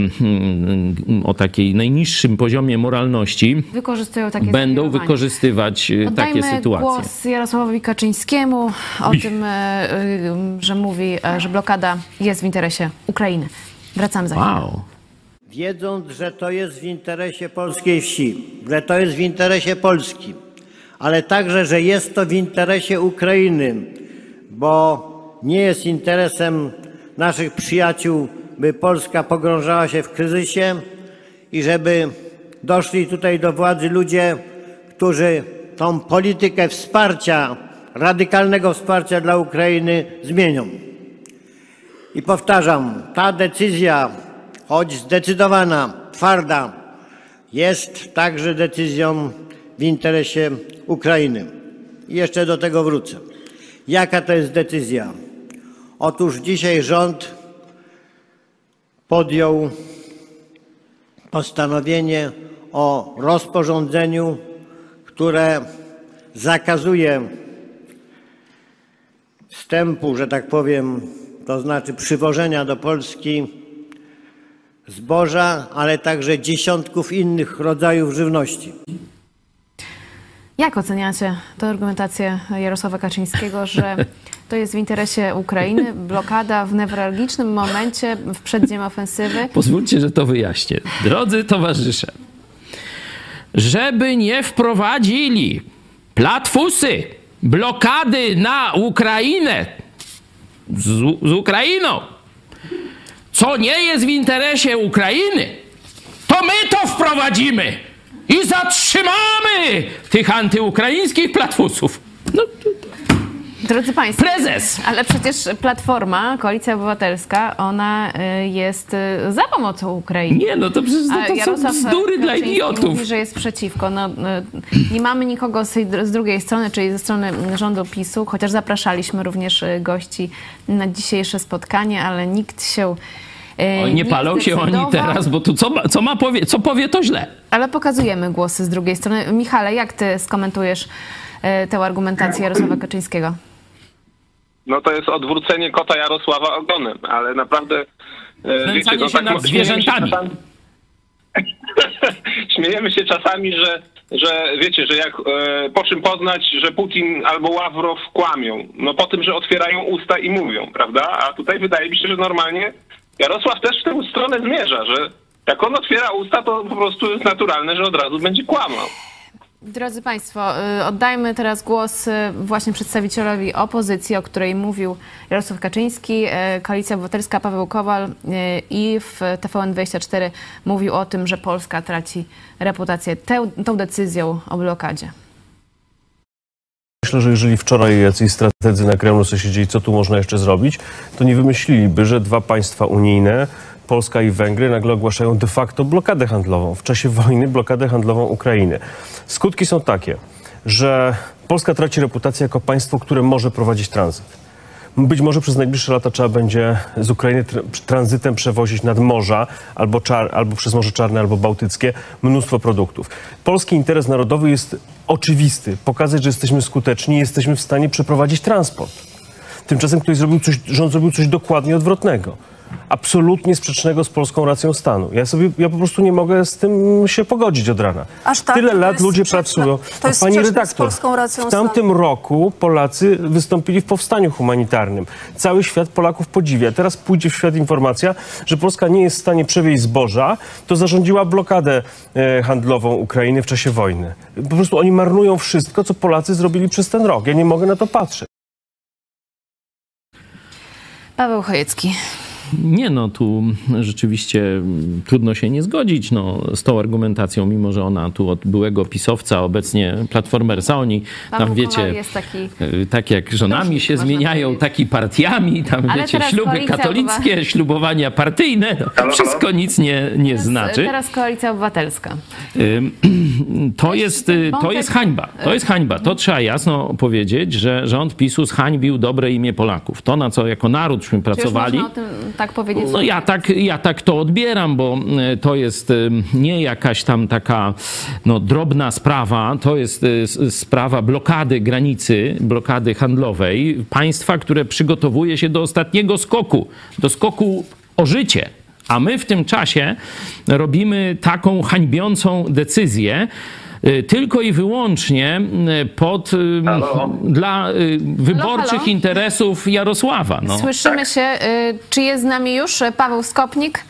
o takiej najniższym poziomie moralności wykorzystują takie będą zachowanie. wykorzystywać Oddajmy takie sytuacje. głos Jarosławowi Kaczyńskiemu o Ui. tym, że mówi, że blokada jest w interesie Ukrainy. Wracamy za chwilę. Wow. Wiedząc, że to jest w interesie polskiej wsi, że to jest w interesie Polski, ale także, że jest to w interesie Ukrainy, bo nie jest interesem naszych przyjaciół, by Polska pogrążała się w kryzysie i żeby doszli tutaj do władzy ludzie, którzy tą politykę wsparcia, radykalnego wsparcia dla Ukrainy zmienią. I powtarzam, ta decyzja, choć zdecydowana, twarda, jest także decyzją w interesie Ukrainy. I jeszcze do tego wrócę. Jaka to jest decyzja? Otóż dzisiaj rząd podjął postanowienie o rozporządzeniu, które zakazuje wstępu, że tak powiem, to znaczy przywożenia do Polski zboża, ale także dziesiątków innych rodzajów żywności. Jak oceniacie tę argumentację Jarosława Kaczyńskiego, że to jest w interesie Ukrainy, blokada w newralgicznym momencie w przeddzień ofensywy? Pozwólcie, że to wyjaśnię. Drodzy towarzysze, żeby nie wprowadzili platfusy blokady na Ukrainę z, z Ukrainą, co nie jest w interesie Ukrainy, to my to wprowadzimy i zatrzymamy tych antyukraińskich platfusów. No, Drodzy Państwo, prezes! Ale przecież Platforma, Koalicja Obywatelska, ona y, jest y, za pomocą Ukrainy. Nie, no to przecież A to, to są Jarosław bzdury dla Kaczyński idiotów. mówi, że jest przeciwko. No, y, nie mamy nikogo z, tej, z drugiej strony, czyli ze strony rządu PiSu, chociaż zapraszaliśmy również y, gości na dzisiejsze spotkanie, ale nikt się y, O, nie palą się oni teraz, bo tu co, ma- co ma powie, co powie, to źle. Ale pokazujemy głosy z drugiej strony. Michale, jak ty skomentujesz y, tę argumentację Jarosława Kaczyńskiego? No to jest odwrócenie kota Jarosława ogonem, ale naprawdę... e, wiecie, no się tak nad śmiejemy się zwierzętami. czasami- Śmiejemy się czasami, że, że wiecie, że jak e, po czym poznać, że Putin albo Ławrow kłamią? No po tym, że otwierają usta i mówią, prawda? A tutaj wydaje mi się, że normalnie Jarosław też w tę stronę zmierza, że jak on otwiera usta, to po prostu jest naturalne, że od razu będzie kłamał. Drodzy Państwo, y, oddajmy teraz głos y, właśnie przedstawicielowi opozycji, o której mówił Jarosław Kaczyński. Y, Koalicja Obywatelska, Paweł Kowal y, i w T V N dwadzieścia cztery mówił o tym, że Polska traci reputację tę, tą decyzją o blokadzie. Myślę, że jeżeli wczoraj jacyś strategzy na Kremlu sobie siedzieli, co tu można jeszcze zrobić, to nie wymyśliliby, że dwa państwa unijne, Polska i Węgry, nagle ogłaszają de facto blokadę handlową. W czasie wojny blokadę handlową Ukrainy. Skutki są takie, że Polska traci reputację jako państwo, które może prowadzić tranzyt. Być może przez najbliższe lata trzeba będzie z Ukrainy tr- tranzytem przewozić nad morza, albo, czar- albo przez Morze Czarne, albo Bałtyckie, mnóstwo produktów. Polski interes narodowy jest oczywisty. Pokazać, że jesteśmy skuteczni i jesteśmy w stanie przeprowadzić transport. Tymczasem ktoś zrobił coś, rząd zrobił coś dokładnie odwrotnego. Absolutnie sprzecznego z polską racją stanu. Ja sobie, ja po prostu nie mogę z tym się pogodzić od rana. Aż tak? Tyle To lat jest ludzie sprzeczne- pracują. to jest A pani sprzeczne z redaktor, polską racją w tamtym stanu. roku Polacy wystąpili w powstaniu humanitarnym. Cały świat Polaków podziwia. Teraz pójdzie w świat informacja, że Polska nie jest w stanie przewieźć zboża, to zarządziła blokadę e, handlową Ukrainy w czasie wojny. Po prostu oni marnują wszystko, co Polacy zrobili przez ten rok. Ja nie mogę na to patrzeć. Paweł Chojecki. Nie, no tu rzeczywiście trudno się nie zgodzić no, z tą argumentacją, mimo że ona tu od byłego pisowca, obecnie platformersa, oni Paweł tam wiecie, Kowal jest taki... y, tak jak żonami Różnik, się można zmieniają, powiedzieć. tak i partiami, tam Ale wiecie, teraz śluby Koalicja katolickie, Obywa- ślubowania partyjne, no, Halo, wszystko halo? nic nie, nie znaczy. Teraz Koalicja Obywatelska. Ym, To jest, y, to jest hańba. To jest hańba. To trzeba jasno powiedzieć, że rząd PiSu zhańbił dobre imię Polaków. To, na co jako naródśmy Czy już pracowali. można o tym tak powiedzieć? No ja tak, ja tak to odbieram, bo y, to jest y, nie jakaś tam taka no, drobna sprawa, to jest y, s- sprawa blokady granicy, blokady handlowej państwa, które przygotowuje się do ostatniego skoku, do skoku o życie. A my w tym czasie robimy taką hańbiącą decyzję, y, tylko i wyłącznie y, pod, y, Halo? dla y, wyborczych halo? interesów Jarosława. No. Słyszymy się. y, Czy jest z nami już y, Paweł Skopnik?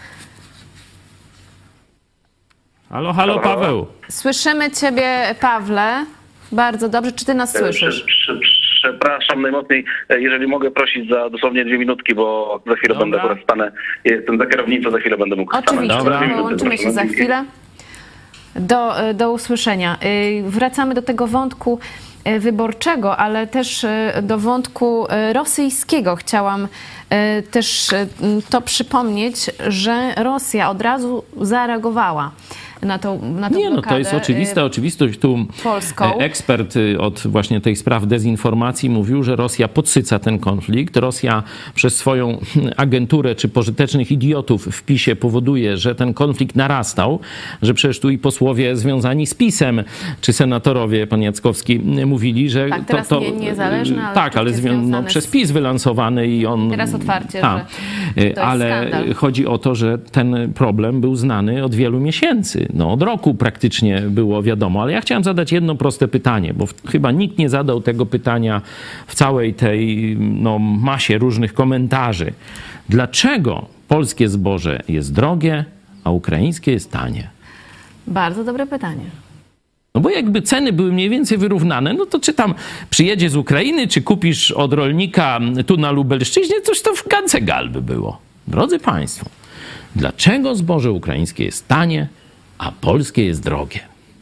Halo, halo, Paweł. Słyszymy ciebie, Pawle. Bardzo dobrze. Czy ty nas słyszysz? Prze- prze- Przepraszam najmocniej, jeżeli mogę prosić za dosłownie dwie minutki, bo za chwilę Dobra. będę akurat stanę. Jestem za kierownicą, za chwilę będę mógł stanąć. Oczywiście. Dobra. Dwie minuty, Połączymy proszę. się za chwilę. Do, do usłyszenia. Y, Wracamy do tego wątku y, wyborczego, ale też y, do wątku y, rosyjskiego. Chciałam y, też y, to przypomnieć, że Rosja od razu zareagowała na tą, na tą Nie, no to blokadę, jest oczywista y, oczywistość. Tu polską. e, ekspert y, od właśnie tych spraw dezinformacji mówił, że Rosja podsyca ten konflikt. Rosja przez swoją agenturę czy pożytecznych idiotów w PiSie powoduje, że ten konflikt narastał, że przecież tu i posłowie związani z PiSem, czy senatorowie, pan Jackowski, y, mówili, że Tak, to... teraz to nie- niezależny, ale tak, ale rzeczywiście zwią- no, związany przez z- PiS wylansowany i on... Teraz otwarcie, Tak. że Y, to jest ale skandal. chodzi o to, że ten problem był znany od wielu miesięcy. No, od roku praktycznie było wiadomo. Ale ja chciałem zadać jedno proste pytanie, bo w, chyba nikt nie zadał tego pytania w całej tej no, masie różnych komentarzy. Dlaczego polskie zboże jest drogie, a ukraińskie jest tanie? Bardzo dobre pytanie. No bo jakby ceny były mniej więcej wyrównane, no to czy tam przyjedzie z Ukrainy, czy kupisz od rolnika tu na Lubelszczyźnie, coś to w Gancegal by było. Drodzy Państwo, dlaczego zboże ukraińskie jest tanie, a polskie jest drogie?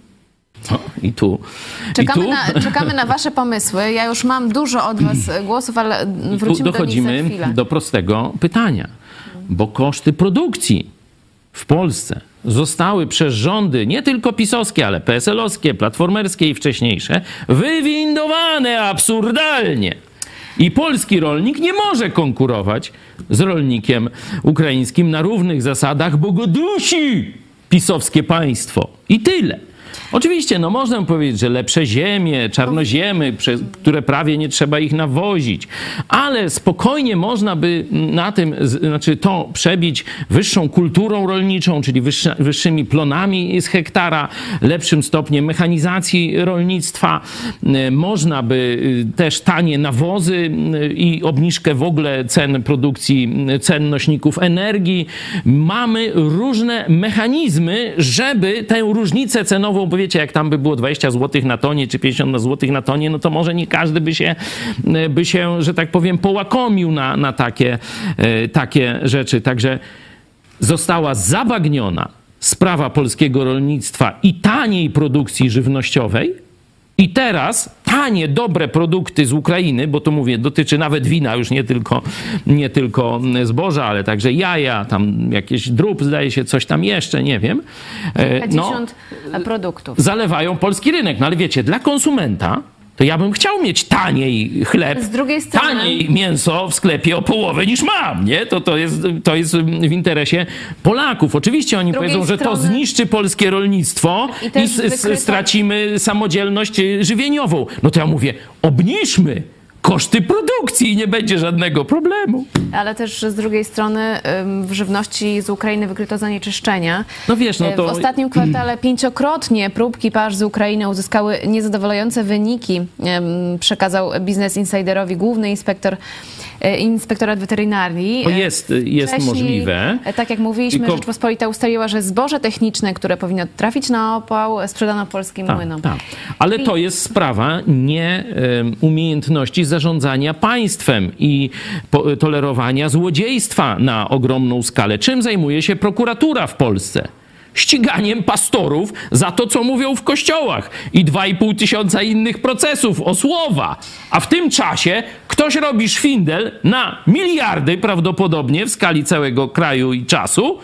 No, i tu, czekamy, i tu. Na, czekamy na wasze pomysły. Ja już mam dużo od was głosów, ale wrócimy do nich za chwilę. do prostego pytania. Bo koszty produkcji w Polsce zostały przez rządy, nie tylko pisowskie, ale P S L-owskie, platformerskie i wcześniejsze, wywindowane absurdalnie. I polski rolnik nie może konkurować z rolnikiem ukraińskim na równych zasadach, bo go dusi pisowskie państwo. I tyle. Oczywiście, no można powiedzieć, że lepsze ziemie, czarnoziemy, przez które prawie nie trzeba ich nawozić, ale spokojnie można by na tym, znaczy to przebić wyższą kulturą rolniczą, czyli wyższa, wyższymi plonami z hektara, lepszym stopniem mechanizacji rolnictwa. Można by też tanie nawozy i obniżkę w ogóle cen produkcji, cen nośników energii. Mamy różne mechanizmy, żeby tę różnicę cenową, bo wiecie, jak tam by było dwadzieścia złotych na tonie, czy pięćdziesiąt złotych na tonie, no to może nie każdy by się, by się, że tak powiem, połakomił na, na takie, takie rzeczy. Także została zabagniona sprawa polskiego rolnictwa i taniej produkcji żywnościowej. I teraz tanie, dobre produkty z Ukrainy, bo to mówię, dotyczy nawet wina, już nie tylko, nie tylko zboża, ale także jaja, tam jakieś drób, zdaje się, coś tam jeszcze, nie wiem. pięćdziesiąt no, produktów. Zalewają polski rynek. No ale wiecie, dla konsumenta to ja bym chciał mieć taniej chleb, z drugiej strony, taniej mięso w sklepie o połowę niż mam, nie? To, to, jest, to jest w interesie Polaków. Oczywiście oni powiedzą, strony, że to zniszczy polskie rolnictwo i, i wykryto... stracimy samodzielność żywieniową. No to ja mówię, obniżmy koszty produkcji i nie będzie żadnego problemu. Ale też z drugiej strony w żywności z Ukrainy wykryto zanieczyszczenia. No wiesz, no to... W ostatnim kwartale pięciokrotnie próbki pasz z Ukrainy uzyskały niezadowalające wyniki, przekazał Business Insiderowi główny inspektor Inspektorat Weterynarii. To jest, jest Wcześniej, możliwe. Tak jak mówiliśmy, Tylko... Rzeczpospolita ustaliła, że zboże techniczne, które powinno trafić na opał, sprzedano polskim tak, młynom. Tak. Ale to jest sprawa nie um, umiejętności zarządzania państwem i po, tolerowania złodziejstwa na ogromną skalę. Czym zajmuje się prokuratura w Polsce? Ściganiem pastorów za to, co mówią w kościołach i dwa i pół tysiąca innych procesów o słowa. A w tym czasie ktoś robi szwindel na miliardy prawdopodobnie w skali całego kraju i czasu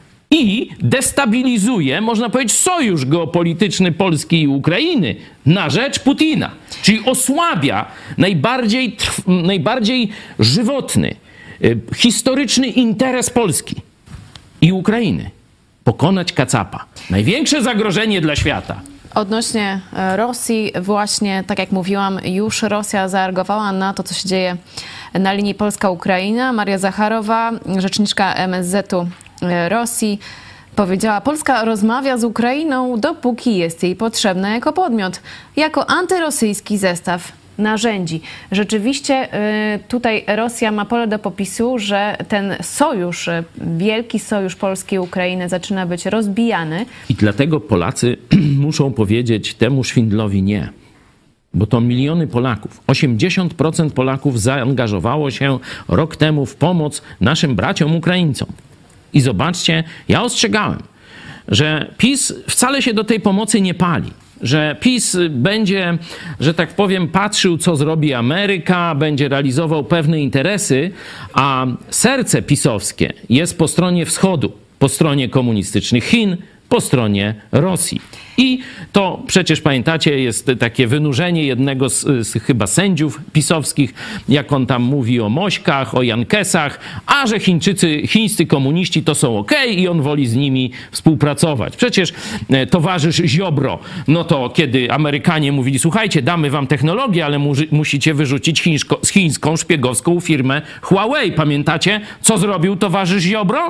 i destabilizuje, można powiedzieć, sojusz geopolityczny Polski i Ukrainy na rzecz Putina. Czyli osłabia najbardziej, najbardziej żywotny, historyczny interes Polski i Ukrainy. Pokonać kacapa. Największe zagrożenie dla świata. Odnośnie Rosji, właśnie tak jak mówiłam, już Rosja zareagowała na to, co się dzieje na linii Polska-Ukraina. Maria Zacharowa, rzeczniczka M S Z-u Rosji, powiedziała: Polska rozmawia z Ukrainą, dopóki jest jej potrzebna jako podmiot, jako antyrosyjski zestaw narzędzi. Rzeczywiście tutaj Rosja ma pole do popisu, że ten sojusz, wielki sojusz Polski i Ukrainy zaczyna być rozbijany. I dlatego Polacy muszą powiedzieć temu szwindlowi nie. Bo to miliony Polaków, osiemdziesiąt procent Polaków zaangażowało się rok temu w pomoc naszym braciom Ukraińcom. I zobaczcie, ja ostrzegałem, że PiS wcale się do tej pomocy nie pali. Że PiS będzie, że tak powiem, patrzył, co zrobi Ameryka, będzie realizował pewne interesy, a serce pisowskie jest po stronie wschodu, po stronie komunistycznych Chin, po stronie Rosji. I to przecież pamiętacie, jest takie wynurzenie jednego z, z chyba sędziów pisowskich, jak on tam mówi o Mośkach, o Jankesach, a że Chińczycy, chińscy komuniści to są okej i on woli z nimi współpracować. Przecież e, towarzysz Ziobro, no to kiedy Amerykanie mówili: słuchajcie, damy wam technologię, ale mu, musicie wyrzucić chińsko, chińską szpiegowską firmę Huawei. Pamiętacie, co zrobił towarzysz Ziobro?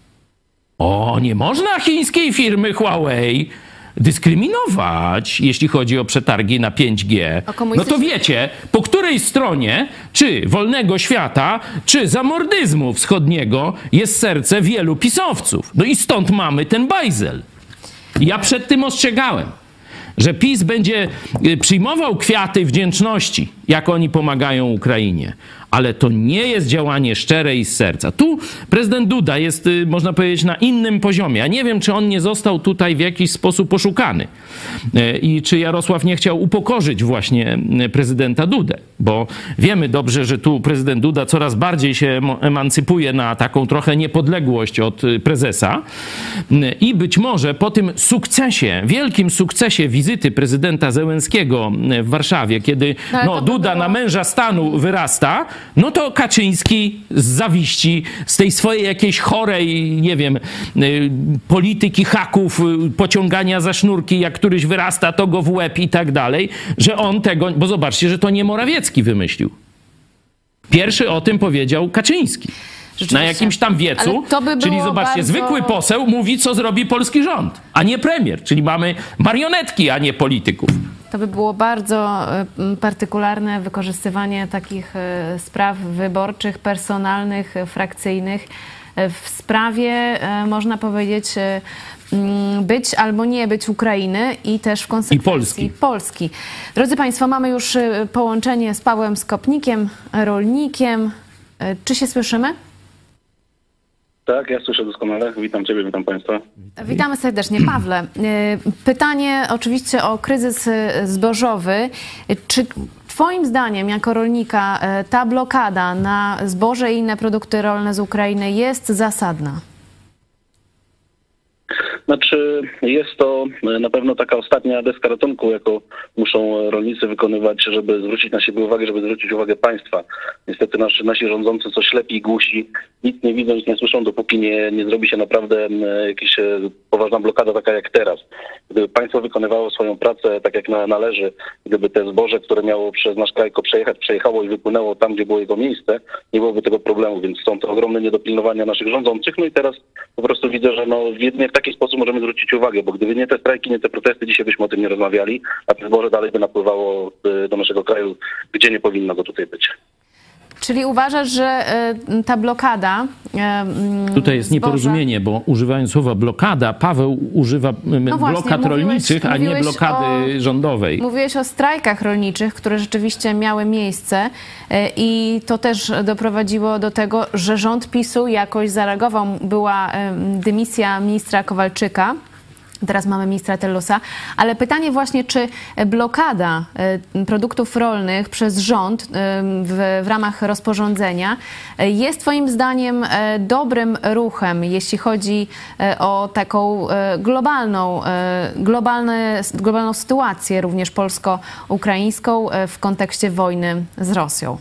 O, nie można chińskiej firmy Huawei dyskryminować, jeśli chodzi o przetargi na pięć G. No to wiecie, po której stronie, czy wolnego świata, czy zamordyzmu wschodniego jest serce wielu pisowców. No i stąd mamy ten bajzel. Ja przed tym ostrzegałem, że PiS będzie przyjmował kwiaty wdzięczności, jak oni pomagają Ukrainie. Ale to nie jest działanie szczere i z serca. Tu prezydent Duda jest, można powiedzieć, na innym poziomie. Ja nie wiem, czy on nie został tutaj w jakiś sposób oszukany i czy Jarosław nie chciał upokorzyć właśnie prezydenta Dudę, bo wiemy dobrze, że tu prezydent Duda coraz bardziej się emancypuje na taką trochę niepodległość od prezesa i być może po tym sukcesie, wielkim sukcesie wizyty prezydenta Zełenskiego w Warszawie, kiedy no, no, Duda na męża stanu wyrasta, no to Kaczyński z zawiści, z tej swojej jakiejś chorej, nie wiem, polityki haków, pociągania za sznurki, jak któryś wyrasta, to go w łeb i tak dalej, że on tego, bo zobaczcie, że to nie Morawiecki wymyślił. Pierwszy o tym powiedział Kaczyński. Na jakimś tam wiecu, by czyli zobaczcie, bardzo... zwykły poseł mówi, co zrobi polski rząd, a nie premier, czyli mamy marionetki, a nie polityków. To by było bardzo partykularne wykorzystywanie takich spraw wyborczych, personalnych, frakcyjnych w sprawie, można powiedzieć, być albo nie być Ukrainy i też w konsekwencji I Polski. Polski. Drodzy Państwo, mamy już połączenie z Pawłem Skopnikiem, rolnikiem. Czy się słyszymy? Tak, ja słyszę doskonale. Witam Ciebie, witam Państwa. Witamy serdecznie. Pawle, pytanie oczywiście o kryzys zbożowy. Czy Twoim zdaniem, jako rolnika, ta blokada na zboże i inne produkty rolne z Ukrainy jest zasadna? Znaczy, jest to na pewno taka ostatnia deska ratunku, jaką muszą rolnicy wykonywać, żeby zwrócić na siebie uwagę, żeby zwrócić uwagę państwa. Niestety nasi, nasi rządzący są ślepi i głusi, nic nie widzą, nic nie słyszą, dopóki nie, nie zrobi się naprawdę jakaś poważna blokada taka jak teraz. Gdyby państwo wykonywało swoją pracę tak jak należy, gdyby te zboże, które miało przez nasz kraj przejechać, przejechało i wypłynęło tam, gdzie było jego miejsce, nie byłoby tego problemu, więc są to ogromne niedopilnowania naszych rządzących. No i teraz po prostu widzę, że no w taki sposób możemy zwrócić uwagę, bo gdyby nie te strajki, nie te protesty, dzisiaj byśmy o tym nie rozmawiali, a to zboże dalej by napływało do naszego kraju, gdzie nie powinno go tutaj być. Czyli uważasz, że ta blokada... Tutaj jest zboża... nieporozumienie, bo używając słowa blokada, Paweł używa no właśnie, blokad mówiłeś, rolniczych, a nie blokady o, rządowej. Mówiłeś o strajkach rolniczych, które rzeczywiście miały miejsce i to też doprowadziło do tego, że rząd PiSu jakoś zareagował. Była dymisja ministra Kowalczyka. Teraz mamy ministra Tellusa, ale pytanie właśnie, czy blokada produktów rolnych przez rząd w, w ramach rozporządzenia jest Twoim zdaniem dobrym ruchem, jeśli chodzi o taką globalną, globalne, globalną sytuację, również polsko-ukraińską w kontekście wojny z Rosją?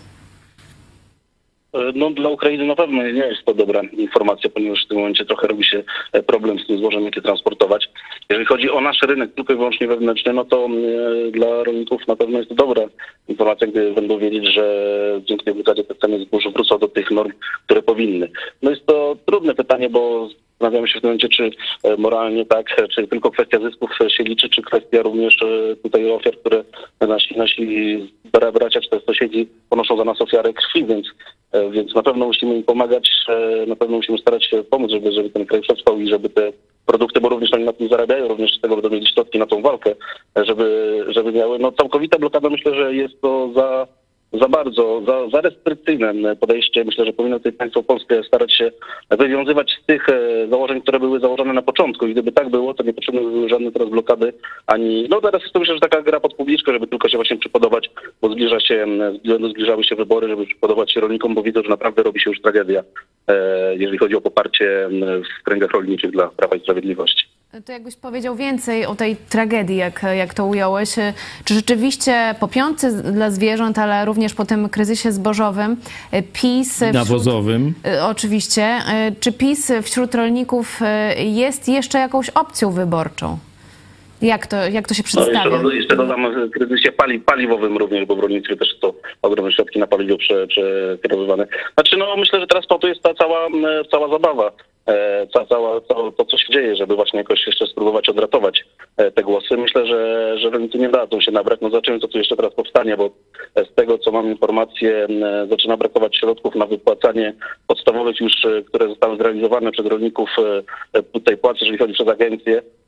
No dla Ukrainy na pewno nie jest to dobra informacja, ponieważ w tym momencie trochę robi się problem z tym złożem, jakie transportować. Jeżeli chodzi o nasz rynek tylko i wyłącznie wewnętrzny, no to dla rolników na pewno jest to dobra informacja, gdy będą wiedzieć, że dzięki tej blokadzie te ceny zbóż wrócą do tych norm, które powinny. No jest to trudne pytanie, bo zastanawiamy się w tym momencie, czy moralnie tak, czy tylko kwestia zysków się liczy, czy kwestia również tutaj ofiar, które nasi, nasi bracia czy też sąsiedzi ponoszą za nas ofiarę krwi, więc, więc na pewno musimy im pomagać, na pewno musimy starać się pomóc, żeby, żeby ten kraj przetrwał i żeby te produkty, bo również oni na tym zarabiają, również z tego będą mieli środki na tą walkę, żeby, żeby miały, no całkowita blokada, myślę, że jest to za za bardzo, za, za restrykcyjne podejście. Myślę, że powinno tutaj państwo polskie starać się wywiązywać z tych założeń, które były założone na początku. I gdyby tak było, to nie potrzebne były żadne teraz blokady, ani... No teraz jest to, myślę, że taka gra pod publiczkę, żeby tylko się właśnie przypodobać, bo zbliża się, zbliżały się wybory, żeby przypodobać się rolnikom, bo widzą, że naprawdę robi się już tragedia, jeżeli chodzi o poparcie w kręgach rolniczych dla Prawa i Sprawiedliwości. To jakbyś powiedział więcej o tej tragedii, jak, jak to ująłeś. Czy rzeczywiście po piątce dla zwierząt, ale również po tym kryzysie zbożowym PiS... Nawozowym. Wśród, oczywiście. Czy PiS wśród rolników jest jeszcze jakąś opcją wyborczą? Jak to, jak to się przedstawia? No jeszcze, jeszcze dodam w kryzysie pali, paliwowym również, bo w rolnictwie też są ogromne środki na paliwo przekierowywane. Znaczy no myślę, że teraz po to jest ta cała, cała zabawa. Cała, cała, to, to, co się dzieje, żeby właśnie jakoś jeszcze spróbować odratować te głosy. Myślę, że, że rolnicy nie dadzą się nabrać. No zobaczymy, co tu jeszcze teraz powstanie, bo z tego, co mam informację, zaczyna brakować środków na wypłacanie podstawowych już, które zostały zrealizowane przez rolników, tutaj płac, jeżeli chodzi przez agencje.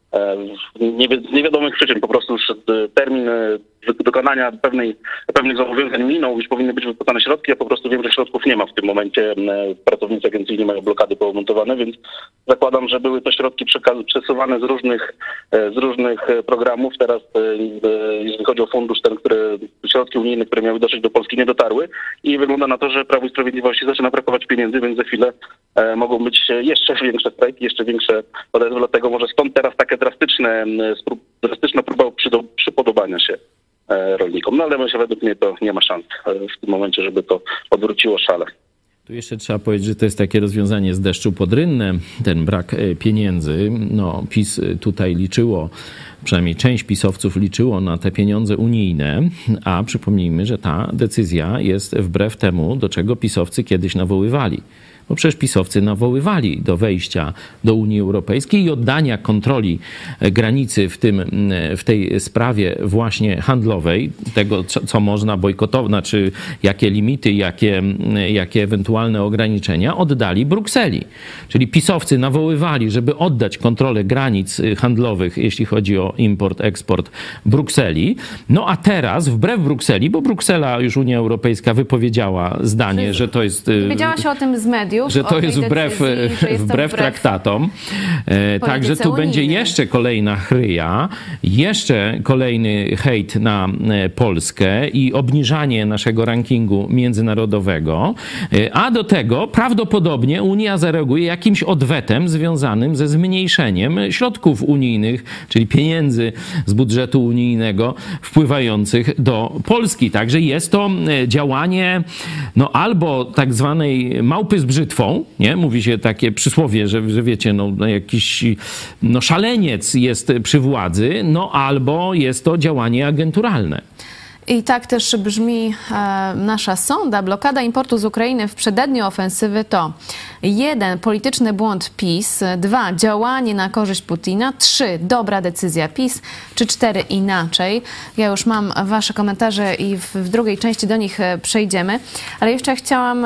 Nie wi- z niewiadomych przyczyn po prostu już termin dokonania pewnej, pewnych zobowiązań minął, już powinny być wypłacane środki, a po prostu wiem, że środków nie ma w tym momencie. Pracownicy agencji nie mają blokady pomontowane, więc zakładam, że były to środki przekaz- przesuwane z różnych, z różnych programów. Teraz jeżeli chodzi o fundusz, ten, który, środki unijne, które miały dotrzeć do Polski, nie dotarły i wygląda na to, że Prawo i Sprawiedliwości zaczyna brakować pieniędzy, więc za chwilę mogą być jeszcze większe strajki, jeszcze większe odezwy, dlatego może stąd teraz takie drastyczne, drastyczna próba przypodobania się rolnikom. No ale myślę, według mnie to nie ma szans w tym momencie, żeby to odwróciło szale. Tu jeszcze trzeba powiedzieć, że to jest takie rozwiązanie z deszczu pod rynnę, ten brak pieniędzy. No, PiS tutaj liczyło, przynajmniej część pisowców liczyło na te pieniądze unijne, a przypomnijmy, że ta decyzja jest wbrew temu, do czego pisowcy kiedyś nawoływali. Bo przecież pisowcy nawoływali do wejścia do Unii Europejskiej i oddania kontroli granicy w, tym, w tej sprawie właśnie handlowej, tego co, co można bojkotować, znaczy jakie limity, jakie, jakie ewentualne ograniczenia oddali Brukseli. Czyli pisowcy nawoływali, żeby oddać kontrolę granic handlowych, jeśli chodzi o import, eksport Brukseli. No a teraz wbrew Brukseli, bo Bruksela już Unia Europejska wypowiedziała zdanie, że to jest... Wiedziała się o tym z mediów. Że to jest wbrew, decyzji, że jest wbrew traktatom. Także tu unijnej. Będzie jeszcze kolejna chryja, jeszcze kolejny hejt na Polskę i obniżanie naszego rankingu międzynarodowego. A do tego prawdopodobnie Unia zareaguje jakimś odwetem związanym ze zmniejszeniem środków unijnych, czyli pieniędzy z budżetu unijnego wpływających do Polski. Także jest to działanie no albo tak zwanej małpy z brzytwą, nie? Mówi się takie przysłowie, że, że wiecie, no, jakiś no, szaleniec jest przy władzy, no albo jest to działanie agenturalne. I tak też brzmi e, nasza sonda. Blokada importu z Ukrainy w przededniu ofensywy to jeden, polityczny błąd PiS, dwa, działanie na korzyść Putina, trzy, dobra decyzja PiS, czy cztery, inaczej. Ja już mam wasze komentarze i w, w drugiej części do nich przejdziemy, ale jeszcze chciałam...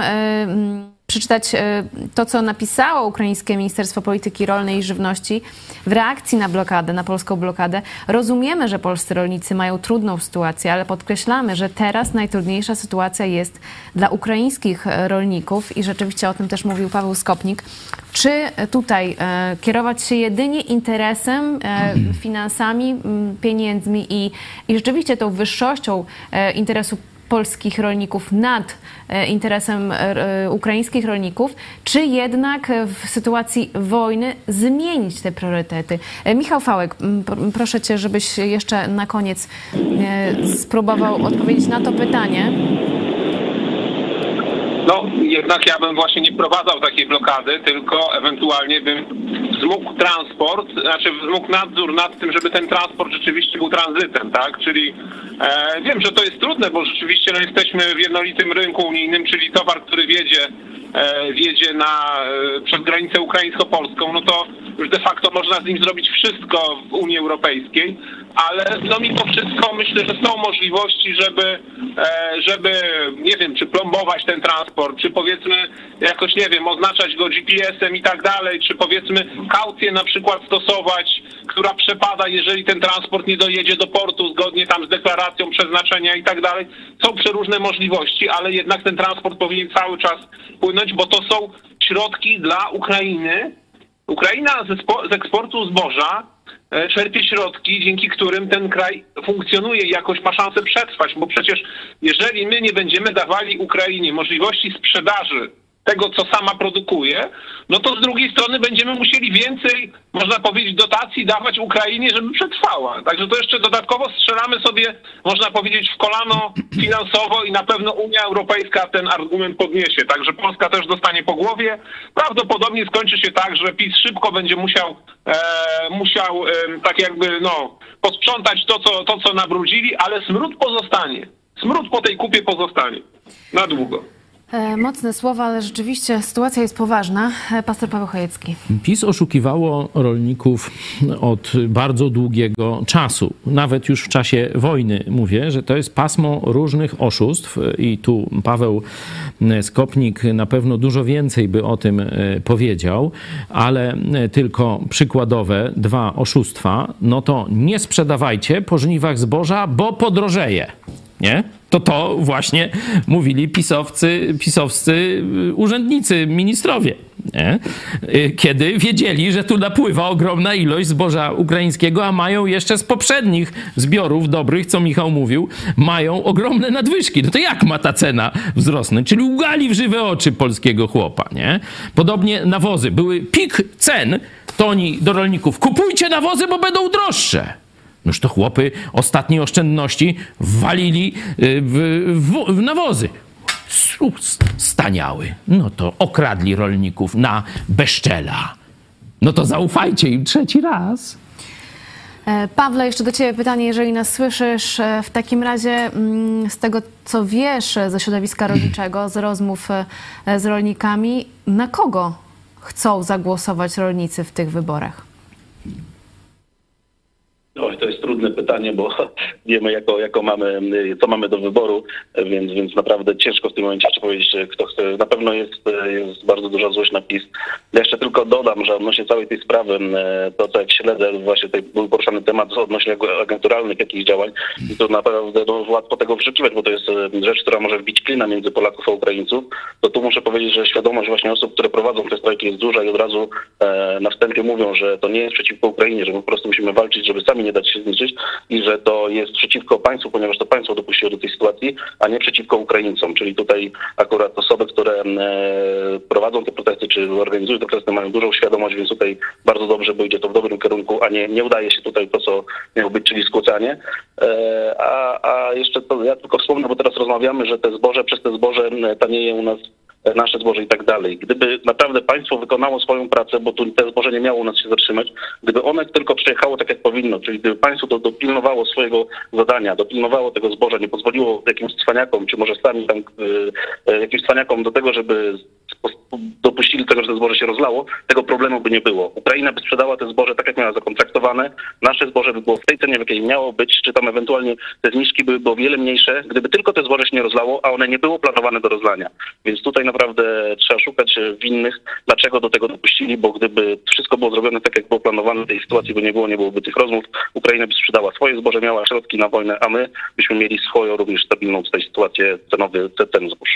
E, przeczytać to, co napisało ukraińskie Ministerstwo Polityki Rolnej i Żywności w reakcji na blokadę, na polską blokadę. Rozumiemy, że polscy rolnicy mają trudną sytuację, ale podkreślamy, że teraz najtrudniejsza sytuacja jest dla ukraińskich rolników i rzeczywiście o tym też mówił Paweł Skopnik. Czy tutaj kierować się jedynie interesem, finansami, pieniędzmi i, i rzeczywiście tą wyższością interesu polskich rolników nad interesem ukraińskich rolników, czy jednak w sytuacji wojny zmienić te priorytety? Michał Fałek, proszę cię, żebyś jeszcze na koniec spróbował odpowiedzieć na to pytanie. No, jednak ja bym właśnie nie wprowadzał takiej blokady, tylko ewentualnie bym wzmógł transport, znaczy wzmógł nadzór nad tym, żeby ten transport rzeczywiście był tranzytem, tak? Czyli e, wiem, że to jest trudne, bo rzeczywiście no, jesteśmy w jednolitym rynku unijnym, czyli towar, który wiedzie, e, wiedzie na, e, przez granicę ukraińsko-polską, no to już de facto można z nim zrobić wszystko w Unii Europejskiej, ale no mimo wszystko myślę, że są możliwości, żeby, e, żeby nie wiem, czy plombować ten transport, czy powiedzmy jakoś, nie wiem, oznaczać go G P S-em i tak dalej, czy powiedzmy kaucję na przykład stosować, która przepada, jeżeli ten transport nie dojedzie do portu zgodnie tam z deklaracją przeznaczenia i tak dalej. Są przeróżne możliwości, ale jednak ten transport powinien cały czas płynąć, bo to są środki dla Ukrainy. Ukraina z eksportu zboża czerpie środki, dzięki którym ten kraj funkcjonuje i jakoś ma szansę przetrwać, bo przecież jeżeli my nie będziemy dawali Ukrainie możliwości sprzedaży tego, co sama produkuje, no to z drugiej strony będziemy musieli więcej, można powiedzieć, dotacji dawać Ukrainie, żeby przetrwała. Także to jeszcze dodatkowo strzelamy sobie, można powiedzieć, w kolano finansowo i na pewno Unia Europejska ten argument podniesie. Także Polska też dostanie po głowie. Prawdopodobnie skończy się tak, że PiS szybko będzie musiał, e, musiał e, tak jakby no, posprzątać to co, to, co nabrudzili, ale smród pozostanie. Smród po tej kupie pozostanie. Na długo. Mocne słowa, ale rzeczywiście sytuacja jest poważna. Pastor Paweł Chojecki. PiS oszukiwało rolników od bardzo długiego czasu. Nawet już w czasie wojny mówię, że to jest pasmo różnych oszustw i tu Paweł Skopnik na pewno dużo więcej by o tym powiedział, ale tylko przykładowe dwa oszustwa, no to nie sprzedawajcie po żniwach zboża, bo podrożeje. Nie? To to właśnie mówili pisowcy, pisowscy urzędnicy, ministrowie. Nie? Kiedy wiedzieli, że tu napływa ogromna ilość zboża ukraińskiego, a mają jeszcze z poprzednich zbiorów dobrych, co Michał mówił, mają ogromne nadwyżki. No to jak ma ta cena wzrosnąć? Czyli ugali w żywe oczy polskiego chłopa. Nie? Podobnie nawozy. Były pik cen, to oni do rolników: kupujcie nawozy, bo będą droższe. Noż to chłopy ostatniej oszczędności walili w, w, w nawozy. Staniały. No to okradli rolników na bezczela. No to zaufajcie im trzeci raz. Pawle, jeszcze do ciebie pytanie, jeżeli nas słyszysz, w takim razie z tego, co wiesz ze środowiska rolniczego, z rozmów z rolnikami, na kogo chcą zagłosować rolnicy w tych wyborach? Oj, to jest trudne pytanie, bo wiemy, jako, jako mamy, co mamy do wyboru, więc, więc naprawdę ciężko w tym momencie powiedzieć, kto chce. Na pewno jest, jest bardzo duża złość na PiS. Ja jeszcze tylko dodam, że odnośnie całej tej sprawy, to co jak śledzę, właśnie tutaj był poruszany temat odnośnie agenturalnych jakichś działań, i to naprawdę no, łatwo tego wyczekiwać, bo to jest rzecz, która może wbić klina między Polaków a Ukraińców. To tu muszę powiedzieć, że świadomość właśnie osób, które prowadzą te strajki, jest duża i od razu e, na wstępie mówią, że to nie jest przeciwko Ukrainie, że my po prostu musimy walczyć, żeby sami nie dać się zniszczyć i że to jest przeciwko państwu, ponieważ to państwo dopuściło do tej sytuacji, a nie przeciwko Ukraińcom. Czyli tutaj akurat osoby, które e, prowadzą te protesty, czy organizują te protesty, mają dużą świadomość, więc tutaj bardzo dobrze, bo idzie to w dobrym kierunku, a nie, nie udaje się tutaj to, co miało być, czyli skłócanie. E, a, a jeszcze to ja tylko wspomnę, bo teraz rozmawiamy, że te zboże, przez te zboże tanieje u nas nasze zboże i tak dalej. Gdyby naprawdę państwo wykonało swoją pracę, bo tu te zboże nie miało u nas się zatrzymać, gdyby one tylko przyjechało tak, jak powinno, czyli gdyby państwo to dopilnowało swojego zadania, dopilnowało tego zboża, nie pozwoliło jakimś cwaniakom, czy może sami tam y, jakimś cwaniakom do tego, żeby dopuścili tego, że to zboże się rozlało, tego problemu by nie było. Ukraina by sprzedała te zboże tak, jak miała zakontraktowane, nasze zboże by było w tej cenie, w jakiej miało być, czy tam ewentualnie te zniżki by były o wiele mniejsze, gdyby tylko te zboże się nie rozlało, a one nie było planowane do rozlania. Więc tutaj naprawdę trzeba szukać winnych, dlaczego do tego dopuścili, bo gdyby wszystko było zrobione tak, jak było planowane, tej sytuacji by nie było, nie byłoby tych rozmów. Ukraina by sprzedała swoje zboże, miała środki na wojnę, a my byśmy mieli swoją również stabilną tutaj sytuację cenowy, cen zbóż.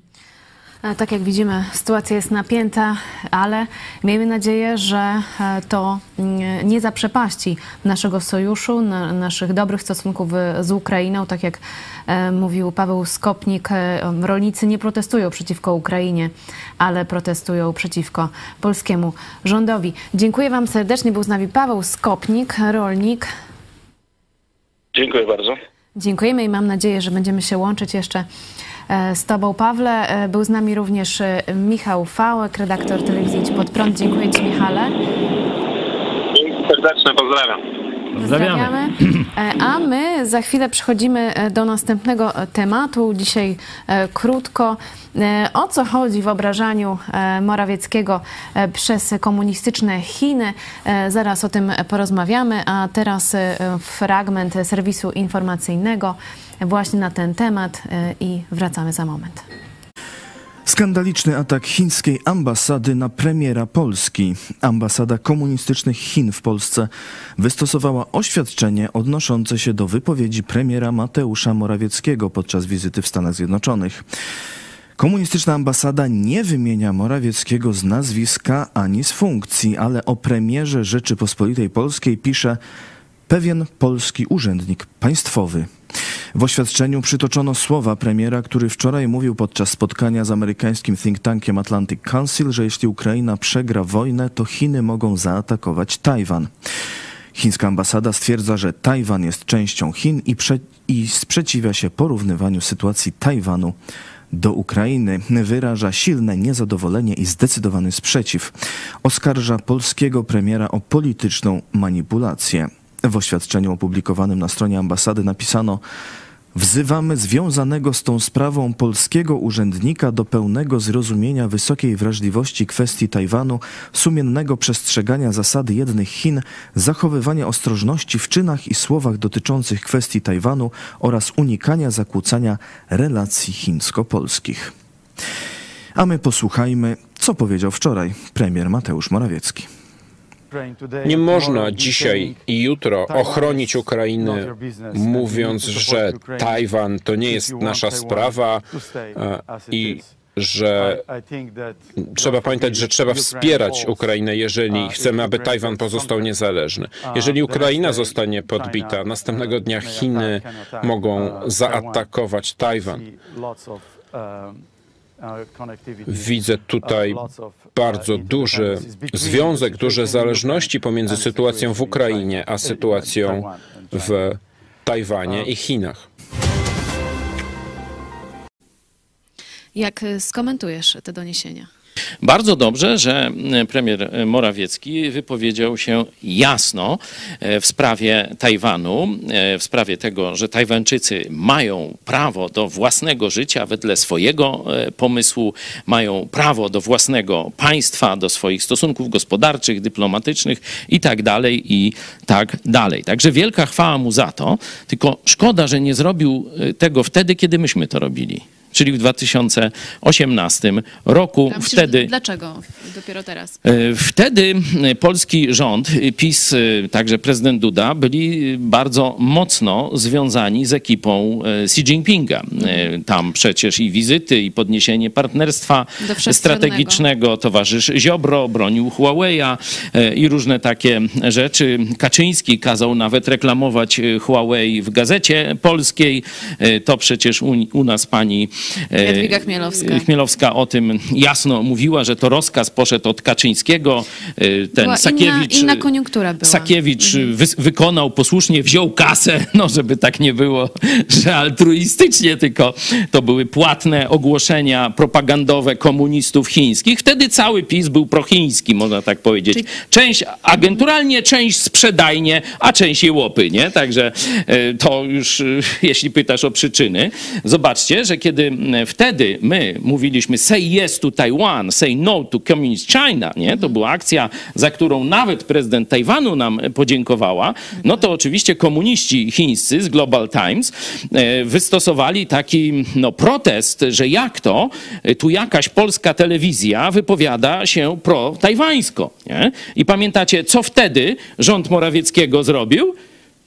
Tak jak widzimy, sytuacja jest napięta, ale miejmy nadzieję, że to nie zaprzepaści naszego sojuszu, naszych dobrych stosunków z Ukrainą. Tak jak mówił Paweł Skopnik, rolnicy nie protestują przeciwko Ukrainie, ale protestują przeciwko polskiemu rządowi. Dziękuję wam serdecznie. Był z nami Paweł Skopnik, rolnik. Dziękuję bardzo. Dziękujemy i mam nadzieję, że będziemy się łączyć jeszcze z tobą, Pawle. Był z nami również Michał Fałek, redaktor telewizji Idź Pod Prąd. Dziękuję ci, Michale. Dzięki serdeczne, pozdrawiam. Pozdrawiamy. A my za chwilę przechodzimy do następnego tematu. Dzisiaj krótko. O co chodzi w obrażaniu Morawieckiego przez komunistyczne Chiny? Zaraz o tym porozmawiamy, a teraz fragment serwisu informacyjnego właśnie na ten temat i wracamy za moment. Skandaliczny atak chińskiej ambasady na premiera Polski. Ambasada komunistycznych Chin w Polsce wystosowała oświadczenie odnoszące się do wypowiedzi premiera Mateusza Morawieckiego podczas wizyty w Stanach Zjednoczonych. Komunistyczna ambasada nie wymienia Morawieckiego z nazwiska ani z funkcji, ale o premierze Rzeczypospolitej Polskiej pisze pewien polski urzędnik państwowy. W oświadczeniu przytoczono słowa premiera, który wczoraj mówił podczas spotkania z amerykańskim think tankiem Atlantic Council, że jeśli Ukraina przegra wojnę, to Chiny mogą zaatakować Tajwan. Chińska ambasada stwierdza, że Tajwan jest częścią Chin i, prze- i sprzeciwia się porównywaniu sytuacji Tajwanu do Ukrainy. Wyraża silne niezadowolenie i zdecydowany sprzeciw. Oskarża polskiego premiera o polityczną manipulację. W oświadczeniu opublikowanym na stronie ambasady napisano: Wzywamy związanego z tą sprawą polskiego urzędnika do pełnego zrozumienia wysokiej wrażliwości kwestii Tajwanu, sumiennego przestrzegania zasady jednych Chin, zachowywania ostrożności w czynach i słowach dotyczących kwestii Tajwanu oraz unikania zakłócania relacji chińsko-polskich. A my posłuchajmy, co powiedział wczoraj premier Mateusz Morawiecki. Nie można dzisiaj i jutro ochronić Ukrainy, mówiąc, że Tajwan to nie jest nasza sprawa i że trzeba pamiętać, że trzeba wspierać Ukrainę, jeżeli chcemy, aby Tajwan pozostał niezależny. Jeżeli Ukraina zostanie podbita, następnego dnia Chiny mogą zaatakować Tajwan. Widzę tutaj bardzo duży związek, duże zależności pomiędzy sytuacją w Ukrainie a sytuacją w Tajwanie i Chinach. Jak skomentujesz te doniesienia? Bardzo dobrze, że premier Morawiecki wypowiedział się jasno w sprawie Tajwanu, w sprawie tego, że Tajwańczycy mają prawo do własnego życia wedle swojego pomysłu, mają prawo do własnego państwa, do swoich stosunków gospodarczych, dyplomatycznych i tak dalej, i tak dalej. Także wielka chwała mu za to, tylko szkoda, że nie zrobił tego wtedy, kiedy myśmy to robili. Czyli w dwa tysiące osiemnastym roku. Myślisz, wtedy, dlaczego dopiero teraz? Wtedy polski rząd, PiS, także prezydent Duda, byli bardzo mocno związani z ekipą Xi Jinpinga. Tam przecież i wizyty, i podniesienie partnerstwa strategicznego. Towarzysz Ziobro bronił Huawei'a i różne takie rzeczy. Kaczyński kazał nawet reklamować Huawei w Gazecie Polskiej. To przecież u, u nas pani Jadwiga Chmielowska. Chmielowska o tym jasno mówiła, że to rozkaz poszedł od Kaczyńskiego. Ten była Sakiewicz, inna, inna koniunktura była. Sakiewicz mhm. wy, wykonał posłusznie, wziął kasę, no żeby tak nie było, że altruistycznie, tylko to były płatne ogłoszenia propagandowe komunistów chińskich. Wtedy cały PiS był prochiński, można tak powiedzieć. Czyli... Część agenturalnie, część sprzedajnie, a część jełopy, nie? Także to już, jeśli pytasz o przyczyny. Zobaczcie, że kiedy wtedy my mówiliśmy say yes to Taiwan, say no to Communist China, nie? To była akcja, za którą nawet prezydent Tajwanu nam podziękowała, no to oczywiście komuniści chińscy z Global Times wystosowali taki no, protest, że jak to, tu jakaś polska telewizja wypowiada się pro-tajwańsko, nie? I pamiętacie, co wtedy rząd Morawieckiego zrobił?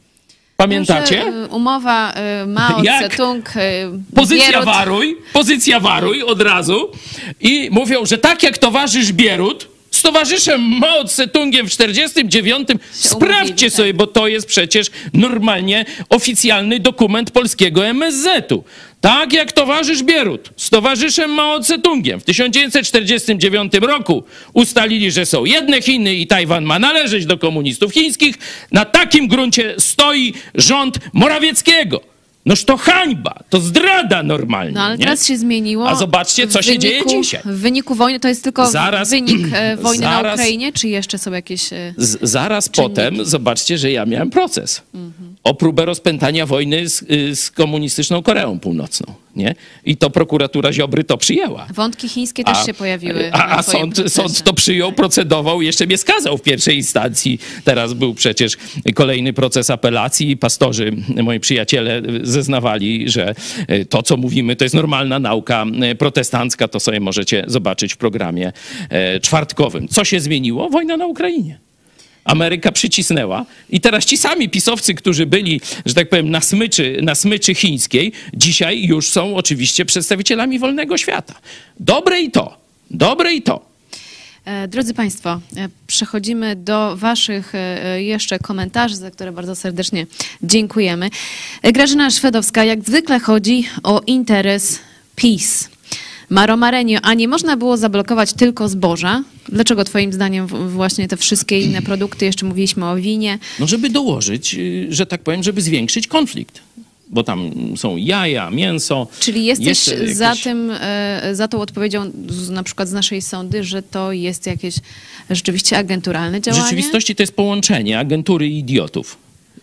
Pamiętacie? Że umowa Mao Tse-tung. Pozycja Bierut. waruj, pozycja waruj od razu i mówią, że tak jak towarzysz Bierut z towarzyszem Mao Tse-tungiem w czterdziestym dziewiątym sprawdźcie sobie, bo to jest przecież normalnie oficjalny dokument polskiego M S Z-u. Tak jak towarzysz Bierut z towarzyszem Mao Tse-tungiem w tysiąc dziewięćset czterdziestym dziewiątym roku ustalili, że są jedne Chiny i Tajwan ma należeć do komunistów chińskich, na takim gruncie stoi rząd Morawieckiego. Noż to hańba, to zdrada normalnie. No ale nie? teraz się zmieniło. A zobaczcie, co się wyniku, dzieje dzisiaj. W wyniku wojny to jest tylko zaraz, wynik e, wojny zaraz, na Ukrainie, czy jeszcze są jakieś e, z, Zaraz czynniki? potem zobaczcie, że ja miałem proces mhm. o próbę rozpętania wojny z, z komunistyczną Koreą Północną. Nie? I to prokuratura Ziobry to przyjęła. Wątki chińskie też a, się pojawiły. A, a sąd, sąd to przyjął, procedował i jeszcze mnie skazał w pierwszej instancji. Teraz był przecież kolejny proces apelacji i pastorzy, moi przyjaciele, zeznawali, że to, co mówimy, to jest normalna nauka protestancka. To sobie możecie zobaczyć w programie czwartkowym. Co się zmieniło? Wojna na Ukrainie. Ameryka przycisnęła i teraz ci sami pisowcy, którzy byli, że tak powiem, na smyczy, na smyczy chińskiej, dzisiaj już są oczywiście przedstawicielami wolnego świata. Dobre i to, dobre i to. Drodzy Państwo, przechodzimy do Waszych jeszcze komentarzy, za które bardzo serdecznie dziękujemy. Grażyna Szwedowska, jak zwykle chodzi o interes PiS. Maro Marenio, a nie można było zablokować tylko zboża? Dlaczego twoim zdaniem właśnie te wszystkie inne produkty, jeszcze mówiliśmy o winie? No żeby dołożyć, że tak powiem, żeby zwiększyć konflikt. Bo tam są jaja, mięso. Czyli jesteś jakieś... za tym, za tą odpowiedzią na przykład z naszej sądy, że to jest jakieś rzeczywiście agenturalne działanie? W rzeczywistości to jest połączenie agentury i idiotów.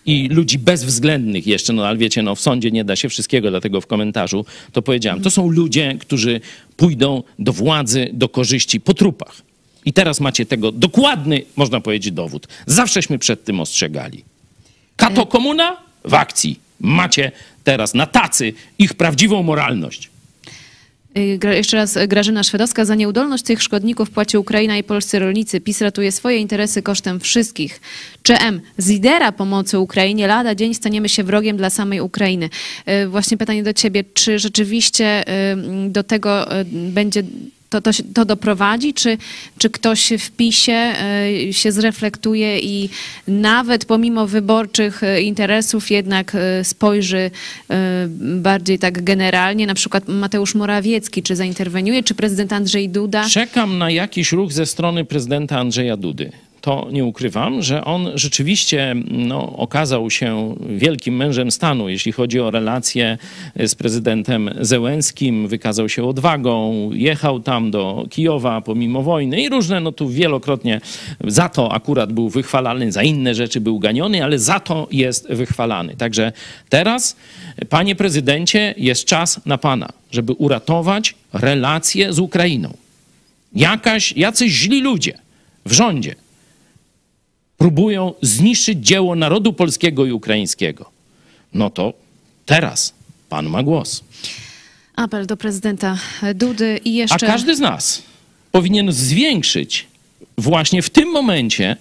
i ludzi bezwzględnych jeszcze, no ale wiecie, no w sądzie nie da się wszystkiego, dlatego w komentarzu to powiedziałem. To są ludzie, którzy pójdą do władzy, do korzyści po trupach. I teraz macie tego dokładny, można powiedzieć, dowód. Zawsześmy przed tym ostrzegali. Kato komuna w akcji. Macie teraz na tacy ich prawdziwą moralność. Jeszcze raz Grażyna Szwedowska. Za nieudolność tych szkodników płaci Ukraina i polscy rolnicy. PiS ratuje swoje interesy kosztem wszystkich. Czy M. Z lidera pomocy Ukrainie lada dzień staniemy się wrogiem dla samej Ukrainy? Właśnie pytanie do ciebie. Czy rzeczywiście do tego będzie... To, to, to doprowadzi? Czy, czy ktoś w PiSie y, się zreflektuje i nawet pomimo wyborczych interesów jednak y, spojrzy y, bardziej tak generalnie? Na przykład Mateusz Morawiecki, czy zainterweniuje, czy prezydent Andrzej Duda? Czekam na jakiś ruch ze strony prezydenta Andrzeja Dudy. To nie ukrywam, że on rzeczywiście no, okazał się wielkim mężem stanu, jeśli chodzi o relacje z prezydentem Zełenskim. Wykazał się odwagą, jechał tam do Kijowa pomimo wojny i różne, no tu wielokrotnie za to akurat był wychwalany, za inne rzeczy był ganiony, ale za to jest wychwalany. Także teraz, panie prezydencie, jest czas na pana, żeby uratować relacje z Ukrainą. Jakaś, jacyś źli ludzie w rządzie próbują zniszczyć dzieło narodu polskiego i ukraińskiego. No to teraz pan ma głos. Apel do prezydenta Dudy i jeszcze... A każdy z nas powinien zwiększyć właśnie w tym momencie,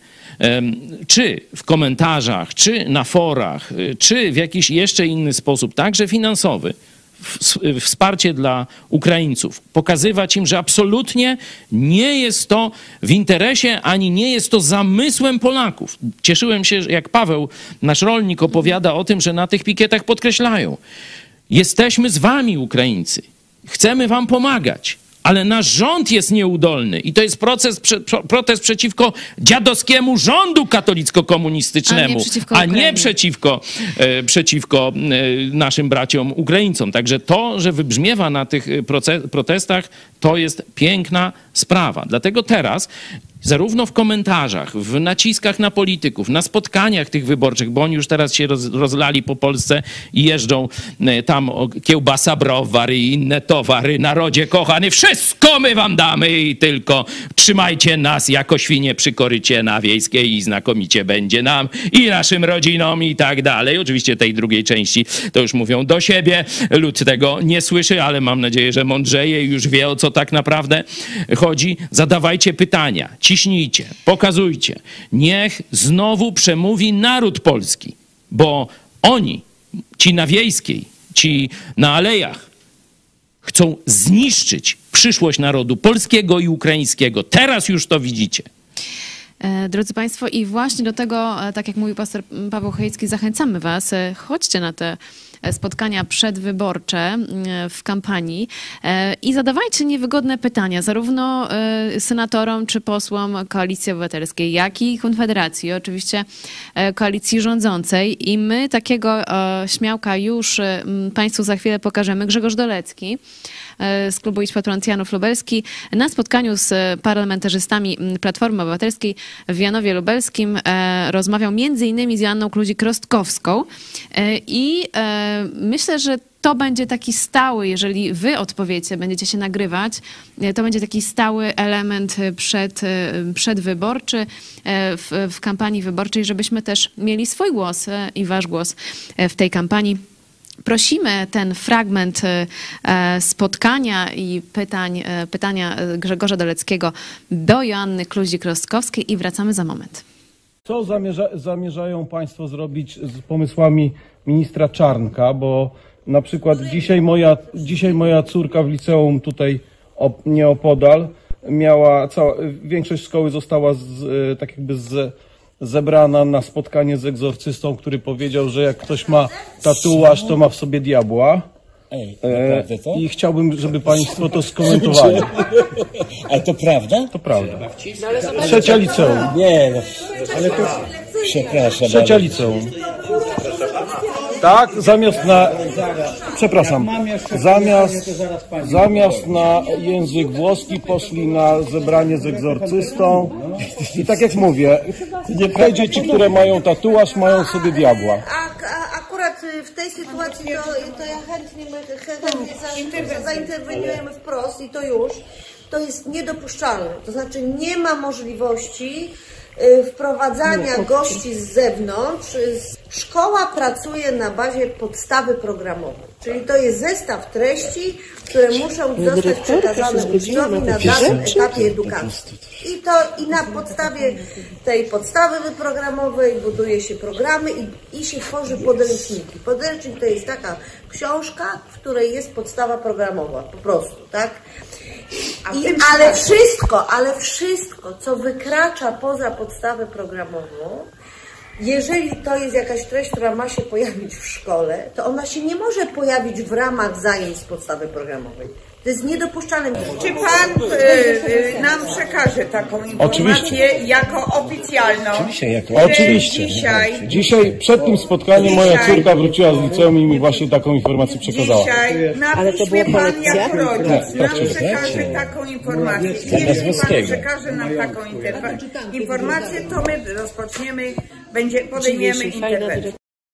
czy w komentarzach, czy na forach, czy w jakiś jeszcze inny sposób, także finansowy, wsparcie dla Ukraińców. Pokazywać im, że absolutnie nie jest to w interesie, ani nie jest to zamysłem Polaków. Cieszyłem się, jak Paweł, nasz rolnik, opowiada o tym, że na tych pikietach podkreślają: jesteśmy z wami, Ukraińcy. Chcemy wam pomagać. Ale nasz rząd jest nieudolny i to jest proces, prze, protest przeciwko dziadowskiemu rządu katolicko-komunistycznemu, a nie przeciwko, a nie przeciwko, e, przeciwko e, naszym braciom Ukraińcom. Także to, że wybrzmiewa na tych proces, protestach, to jest piękna sprawa. Dlatego teraz zarówno w komentarzach, w naciskach na polityków, na spotkaniach tych wyborczych, bo oni już teraz się roz, rozlali po Polsce i jeżdżą tam o kiełbasa, browar i inne towary. Narodzie kochany, wszystko my wam damy i tylko trzymajcie nas jako świnie przy korycie na Wiejskiej i znakomicie będzie nam i naszym rodzinom i tak dalej. Oczywiście tej drugiej części to już mówią do siebie. Lud tego nie słyszy, ale mam nadzieję, że mądrzeje i już wie, o co tak naprawdę chodzi. Zadawajcie pytania. Ciśnijcie, pokazujcie. Niech znowu przemówi naród polski, bo oni, ci na Wiejskiej, ci na Alejach, chcą zniszczyć przyszłość narodu polskiego i ukraińskiego. Teraz już to widzicie. Drodzy Państwo, i właśnie do tego, tak jak mówił pastor Paweł Chojecki, zachęcamy Was. Chodźcie na te spotkania przedwyborcze w kampanii i zadawajcie niewygodne pytania zarówno senatorom czy posłom Koalicji Obywatelskiej, jak i Konfederacji, oczywiście koalicji rządzącej. I my takiego śmiałka już Państwu za chwilę pokażemy. Grzegorz Dolecki z klubu Idź Pod Prąd, Janów Lubelski, na spotkaniu z parlamentarzystami Platformy Obywatelskiej w Janowie Lubelskim rozmawiał między innymi z Joanną Kluzik-Rostkowską i myślę, że to będzie taki stały, jeżeli wy odpowiecie, będziecie się nagrywać, to będzie taki stały element przed, przedwyborczy w, w kampanii wyborczej, żebyśmy też mieli swój głos i wasz głos w tej kampanii. Prosimy ten fragment spotkania i pytań, pytania Grzegorza Doleckiego do Joanny Kluzik-Rostkowskiej i wracamy za moment. Co zamierza, zamierzają Państwo zrobić z pomysłami ministra Czarnka, bo na przykład dzisiaj moja, dzisiaj moja córka w liceum tutaj op, nieopodal miała, cała, większość szkoły została z, tak jakby z, zebrana na spotkanie z egzorcystą, który powiedział, że jak ktoś ma tatuaż, to ma w sobie diabła. Ej, naprawdę to? I chciałbym, żeby Państwo to skomentowali. Ale to prawda? To prawda. Trzecia liceum. Nie, no, ale to... Przepraszam. Trzecia liceum. Tak, zamiast na... Przepraszam. Zamiast, zamiast na język włoski poszli na zebranie z egzorcystą. I tak jak mówię, te dzieci, które mają tatuaż, mają sobie diabła. A, a akurat w tej sytuacji to, to ja chętnie, chętnie za, zainterweniujemy wprost i to już. To jest niedopuszczalne. To znaczy nie ma możliwości wprowadzania gości z zewnątrz. Szkoła pracuje na bazie podstawy programowej, czyli to jest zestaw treści, które muszą zostać przekazane uczniowi na danym etapie edukacji. I to i na podstawie tej podstawy wyprogramowej buduje się programy i, i się tworzy podręczniki. Podręcznik to jest taka książka, w której jest podstawa programowa, po prostu, tak? I, ale wszystko, ale wszystko, co wykracza poza podstawę programową, jeżeli to jest jakaś treść, która ma się pojawić w szkole, to ona się nie może pojawić w ramach zajęć z podstawy programowej. To jest niedopuszczalne. Czy pan y, nam przekaże taką informację Oczywiście. jako oficjalną? Oczywiście. Jako... Oczywiście. Dzisiaj, dzisiaj przed tym spotkaniem dzisiaj, moja córka wróciła z liceum i mi właśnie taką informację przekazała. Dzisiaj na piśmie pan jako rodzic nam przekaże taką informację. Jeśli pan przekaże nam taką informację, to my rozpoczniemy, będzie, podejmiemy interwencję.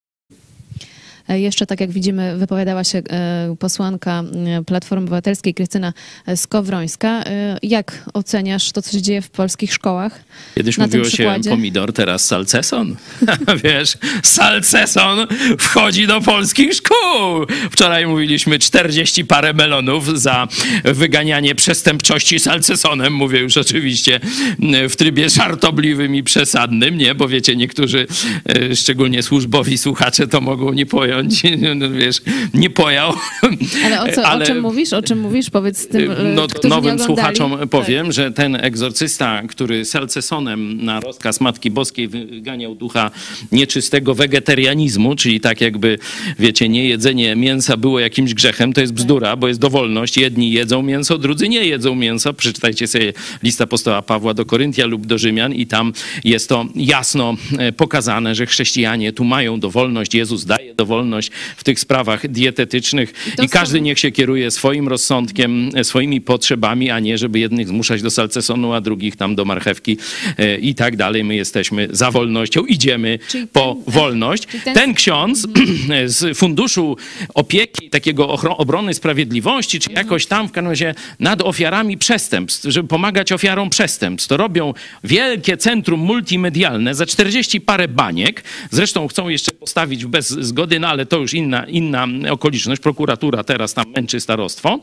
Jeszcze, tak jak widzimy, wypowiadała się posłanka Platformy Obywatelskiej Krystyna Skowrońska. Jak oceniasz to, co się dzieje w polskich szkołach? Kiedyś mówiło się pomidor, teraz salceson. Wiesz, salceson wchodzi do polskich szkół. Wczoraj mówiliśmy czterdzieści parę melonów za wyganianie przestępczości salcesonem. Mówię już oczywiście w trybie żartobliwym i przesadnym, nie? Bo wiecie, niektórzy, szczególnie służbowi słuchacze, to mogą nie pojąć. No, wiesz, nie pojał. Ale o co, Ale, o czym mówisz? O czym mówisz? Powiedz tym, no, którzy nowym nie słuchaczom powiem, tak. że ten egzorcysta, który salcesonem na rozkaz Matki Boskiej wyganiał ducha nieczystego wegetarianizmu, czyli tak jakby, wiecie, nie jedzenie mięsa było jakimś grzechem, to jest bzdura, bo jest dowolność. Jedni jedzą mięso, drudzy nie jedzą mięso. Przeczytajcie sobie list apostoła Pawła do Koryntia lub do Rzymian i tam jest to jasno pokazane, że chrześcijanie tu mają dowolność. Jezus daje dowolność w tych sprawach dietetycznych i, i każdy są... niech się kieruje swoim rozsądkiem, swoimi potrzebami, a nie żeby jednych zmuszać do salcesonu, a drugich tam do marchewki e, i tak dalej. My jesteśmy za wolnością, idziemy czyli po ten, wolność. Ten... ten ksiądz mm. z Funduszu Opieki, takiego obrony sprawiedliwości, czy jakoś tam w każdym razie nad ofiarami przestępstw, żeby pomagać ofiarom przestępstw, to robią wielkie centrum multimedialne za czterdzieści parę baniek. Zresztą chcą jeszcze postawić bez zgody, no ale to już inna, inna okoliczność. Prokuratura teraz tam męczy starostwo.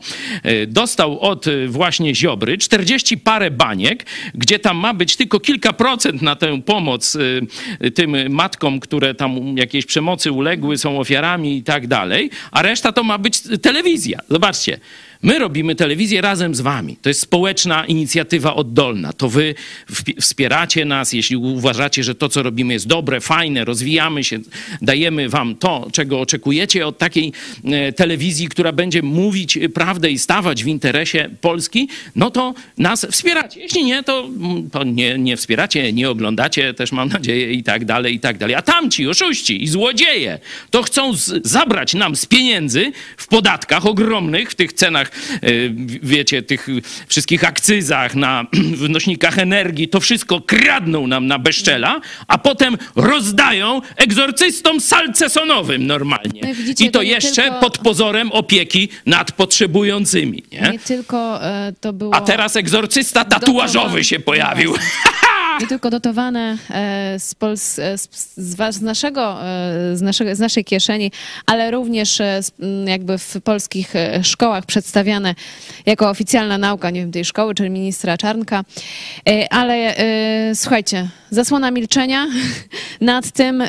Dostał od właśnie Ziobry czterdzieści parę baniek, gdzie tam ma być tylko kilka procent na tę pomoc tym matkom, które tam jakiejś przemocy uległy, są ofiarami i tak dalej, a reszta to ma być telewizja. Zobaczcie. My robimy telewizję razem z wami. To jest społeczna inicjatywa oddolna. To wy wspieracie nas, jeśli uważacie, że to, co robimy, jest dobre, fajne, rozwijamy się, dajemy wam to, czego oczekujecie od takiej telewizji, która będzie mówić prawdę i stawać w interesie Polski, no to nas wspieracie. Jeśli nie, to, to nie, nie wspieracie, nie oglądacie, też mam nadzieję i tak dalej, i tak dalej. A tamci oszuści i złodzieje to chcą z, zabrać nam z pieniędzy w podatkach ogromnych, w tych cenach, wiecie, tych wszystkich akcyzach, na nośnikach energii, to wszystko kradną nam na bezczela, a potem rozdają egzorcystom salcesonowym normalnie. No widzicie, I to, to jeszcze tylko... pod pozorem opieki nad potrzebującymi. Nie, nie tylko e, to było... A teraz egzorcysta tatuażowy się pojawił. Nie tylko dotowane z, Pols z, z, naszego, z, naszego, z naszej kieszeni, ale również jakby w polskich szkołach przedstawiane jako oficjalna nauka, nie wiem, tej szkoły, czyli ministra Czarnka. Ale słuchajcie, zasłona milczenia nad tym,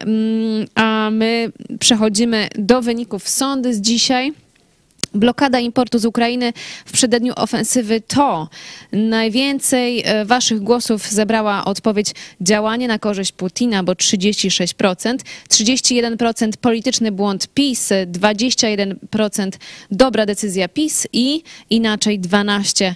a my przechodzimy do wyników sądu z dzisiaj. Blokada importu z Ukrainy w przededniu ofensywy to najwięcej waszych głosów zebrała odpowiedź działanie na korzyść Putina, bo trzydzieści sześć procent, trzydzieści jeden procent polityczny błąd PiS, dwadzieścia jeden procent dobra decyzja PiS i inaczej dwanaście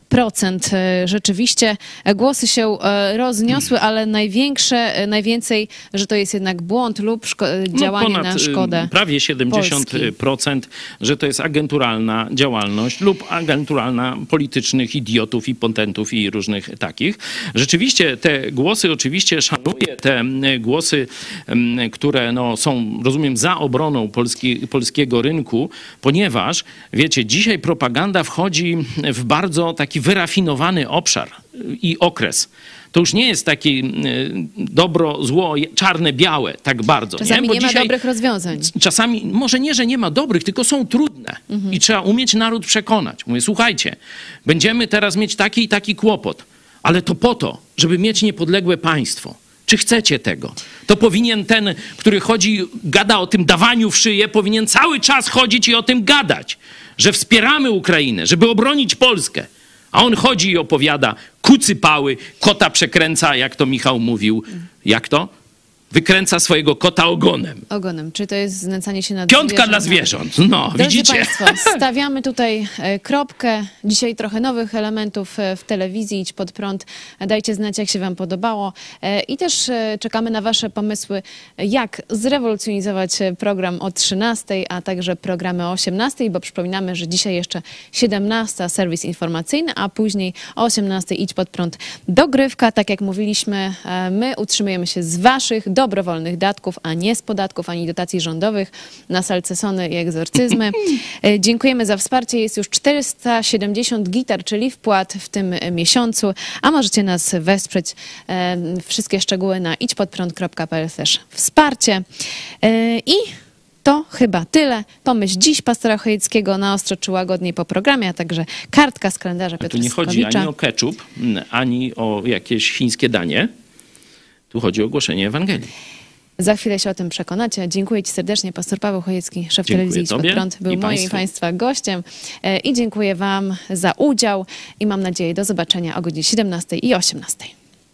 procent. Rzeczywiście głosy się rozniosły, ale największe, najwięcej, że to jest jednak błąd lub szko- działanie no ponad, na szkodę prawie siedemdziesiąt procent, Polski. że to jest agenturalna działalność lub agenturalna politycznych idiotów i potentów i różnych takich. Rzeczywiście te głosy, oczywiście szanuję te głosy, które no, są, rozumiem, za obroną polski, polskiego rynku, ponieważ, wiecie, dzisiaj propaganda wchodzi w bardzo taki wyrafinowany obszar i okres. To już nie jest takie dobro, zło, czarne, białe tak bardzo. Czasami nie, Bo nie ma dzisiaj dobrych rozwiązań. Czasami, może nie, że nie ma dobrych, tylko są trudne. Mhm. I trzeba umieć naród przekonać. Mówię, słuchajcie, będziemy teraz mieć taki i taki kłopot, ale to po to, żeby mieć niepodległe państwo. Czy chcecie tego? To powinien ten, który chodzi, gada o tym dawaniu w szyję, powinien cały czas chodzić i o tym gadać, że wspieramy Ukrainę, żeby obronić Polskę. A on chodzi i opowiada, kucy pały, kota przekręca, jak to Michał mówił. Jak to? Wykręca swojego kota ogonem. Ogonem. Czy to jest znęcanie się nad Piątka zwierzętami? dla zwierząt. No, Drodzy widzicie? Państwo, stawiamy tutaj kropkę. Dzisiaj trochę nowych elementów w telewizji. Idź pod prąd. Dajcie znać, jak się wam podobało. I też czekamy na wasze pomysły, jak zrewolucjonizować program o trzynastej, a także programy o osiemnastej, bo przypominamy, że dzisiaj jeszcze siedemnasta serwis informacyjny, a później o osiemnastej idź pod prąd dogrywka. Tak jak mówiliśmy, my utrzymujemy się z waszych dobrowolnych datków, a nie z podatków, ani dotacji rządowych na salcesony i egzorcyzmy. Dziękujemy za wsparcie. Jest już czterysta siedemdziesiąt gitar, czyli wpłat w tym miesiącu, a możecie nas wesprzeć. Wszystkie szczegóły na idźpodprąd kropka p l slash wsparcie. I to chyba tyle. Pomyśl dziś pastora Chojeckiego na ostro czy łagodniej po programie, a także kartka z kalendarza Piotra Tu nie chodzi Skowicza. ani o ketchup, ani o jakieś chińskie danie. Tu chodzi o ogłoszenie Ewangelii. Za chwilę się o tym przekonacie. Dziękuję ci serdecznie. Pastor Paweł Chojecki, szef Dziękuję telewizji Idź Pod tobie Prąd, był i moim państwu. i państwa gościem. I dziękuję wam za udział i mam nadzieję do zobaczenia o godzinie siedemnastej i osiemnastej.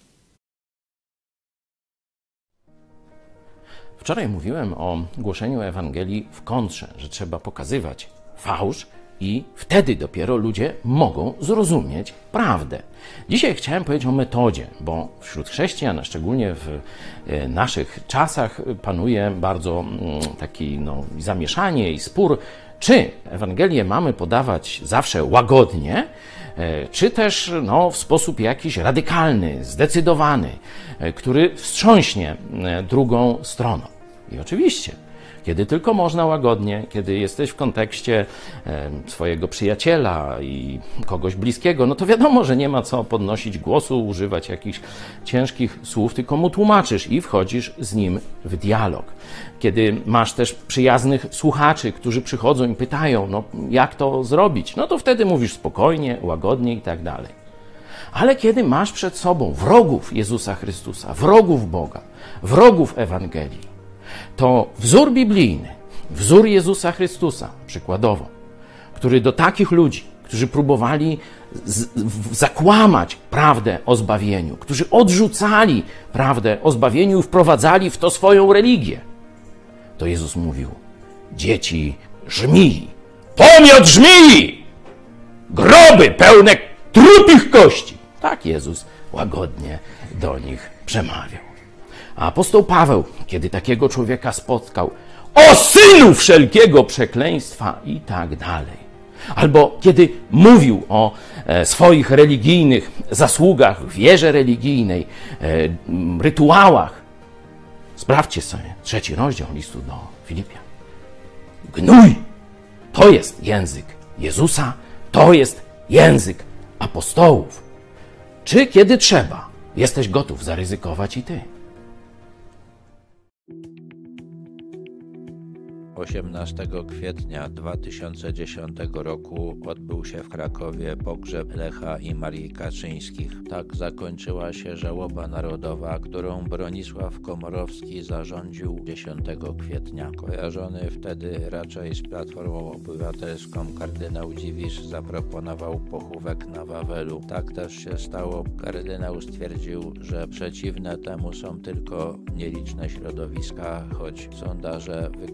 Wczoraj mówiłem o głoszeniu Ewangelii w kontrze, że trzeba pokazywać fałsz i wtedy dopiero ludzie mogą zrozumieć prawdę. Dzisiaj chciałem powiedzieć o metodzie, bo wśród chrześcijan, a szczególnie w naszych czasach, panuje bardzo taki no, zamieszanie i spór, czy Ewangelię mamy podawać zawsze łagodnie, czy też no, w sposób jakiś radykalny, zdecydowany, który wstrząśnie drugą stroną. I oczywiście, kiedy tylko można łagodnie, kiedy jesteś w kontekście e, swojego przyjaciela i kogoś bliskiego, no to wiadomo, że nie ma co podnosić głosu, używać jakichś ciężkich słów, tylko mu tłumaczysz i wchodzisz z nim w dialog. Kiedy masz też przyjaznych słuchaczy, którzy przychodzą i pytają, no jak to zrobić, no to wtedy mówisz spokojnie, łagodnie i tak dalej. Ale kiedy masz przed sobą wrogów Jezusa Chrystusa, wrogów Boga, wrogów Ewangelii, to wzór biblijny, wzór Jezusa Chrystusa, przykładowo, który do takich ludzi, którzy próbowali z, w, zakłamać prawdę o zbawieniu, którzy odrzucali prawdę o zbawieniu i wprowadzali w to swoją religię, to Jezus mówił: dzieci żmii, pomiot żmii, groby pełne trupich kości. Tak Jezus łagodnie do nich przemawiał. A apostoł Paweł, kiedy takiego człowieka spotkał, o synu wszelkiego przekleństwa i tak dalej. Albo kiedy mówił o e, swoich religijnych zasługach, wierze religijnej, e, rytuałach. Sprawdźcie sobie trzeci rozdział listu do Filipian. Gnój! To jest język Jezusa, to jest język apostołów. Czy kiedy trzeba, jesteś gotów zaryzykować i ty? osiemnastego kwietnia dwa tysiące dziesiątego roku odbył się w Krakowie pogrzeb Lecha i Marii Kaczyńskich. Tak zakończyła się żałoba narodowa, którą Bronisław Komorowski zarządził dziesiątego kwietnia. Kojarzony wtedy raczej z Platformą Obywatelską kardynał Dziwisz zaproponował pochówek na Wawelu. Tak też się stało. Kardynał stwierdził, że przeciwne temu są tylko nieliczne środowiska, choć sondaże wykazały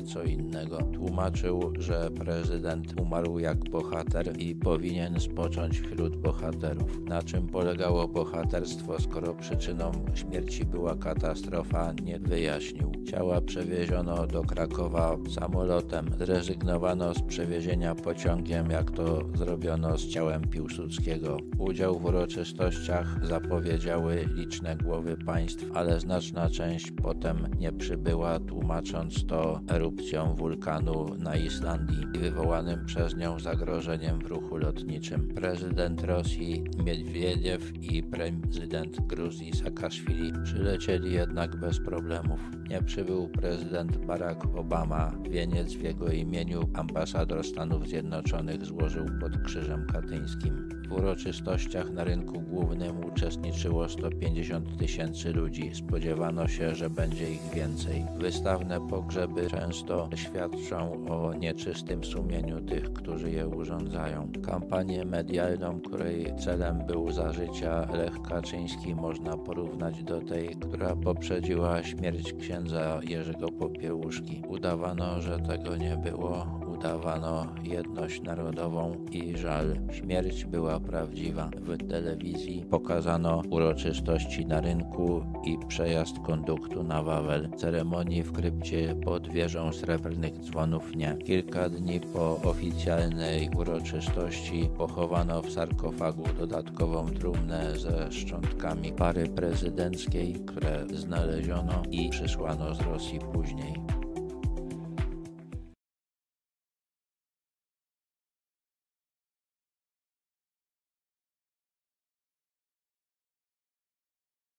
znaczyły co innego. Tłumaczył, że prezydent umarł jak bohater i powinien spocząć wśród bohaterów. Na czym polegało bohaterstwo, skoro przyczyną śmierci była katastrofa, nie wyjaśnił. Ciała przewieziono do Krakowa samolotem. Zrezygnowano z przewiezienia pociągiem, jak to zrobiono z ciałem Piłsudskiego. Udział w uroczystościach zapowiedziały liczne głowy państw, ale znaczna część potem nie przybyła, tłumacząc to erupcją wulkanu na Islandii i wywołanym przez nią zagrożeniem w ruchu lotniczym. Prezydent Rosji Miedwiediew i prezydent Gruzji Saakaszwili przylecieli jednak bez problemów. Nie przybył prezydent Barack Obama. Wieniec w jego imieniu ambasador Stanów Zjednoczonych złożył pod Krzyżem Katyńskim. W uroczystościach na rynku głównym uczestniczyło sto pięćdziesiąt tysięcy ludzi. Spodziewano się, że będzie ich więcej. Wystawne pogrzeby często świadczą o nieczystym sumieniu tych, którzy je urządzają. Kampanię medialną, której celem był za życia Lech Kaczyński, można porównać do tej, która poprzedziła śmierć księdza Jerzego Popiełuszki. Udawano, że tego nie było. Udawano jedność narodową i żal. Śmierć była prawdziwa. W telewizji pokazano uroczystości na rynku i przejazd konduktu na Wawel. Ceremonii w krypcie pod wieżą Srebrnych Dzwonów nie. Kilka dni po oficjalnej uroczystości pochowano w sarkofagu dodatkową trumnę ze szczątkami pary prezydenckiej, które znaleziono i przysłano z Rosji później.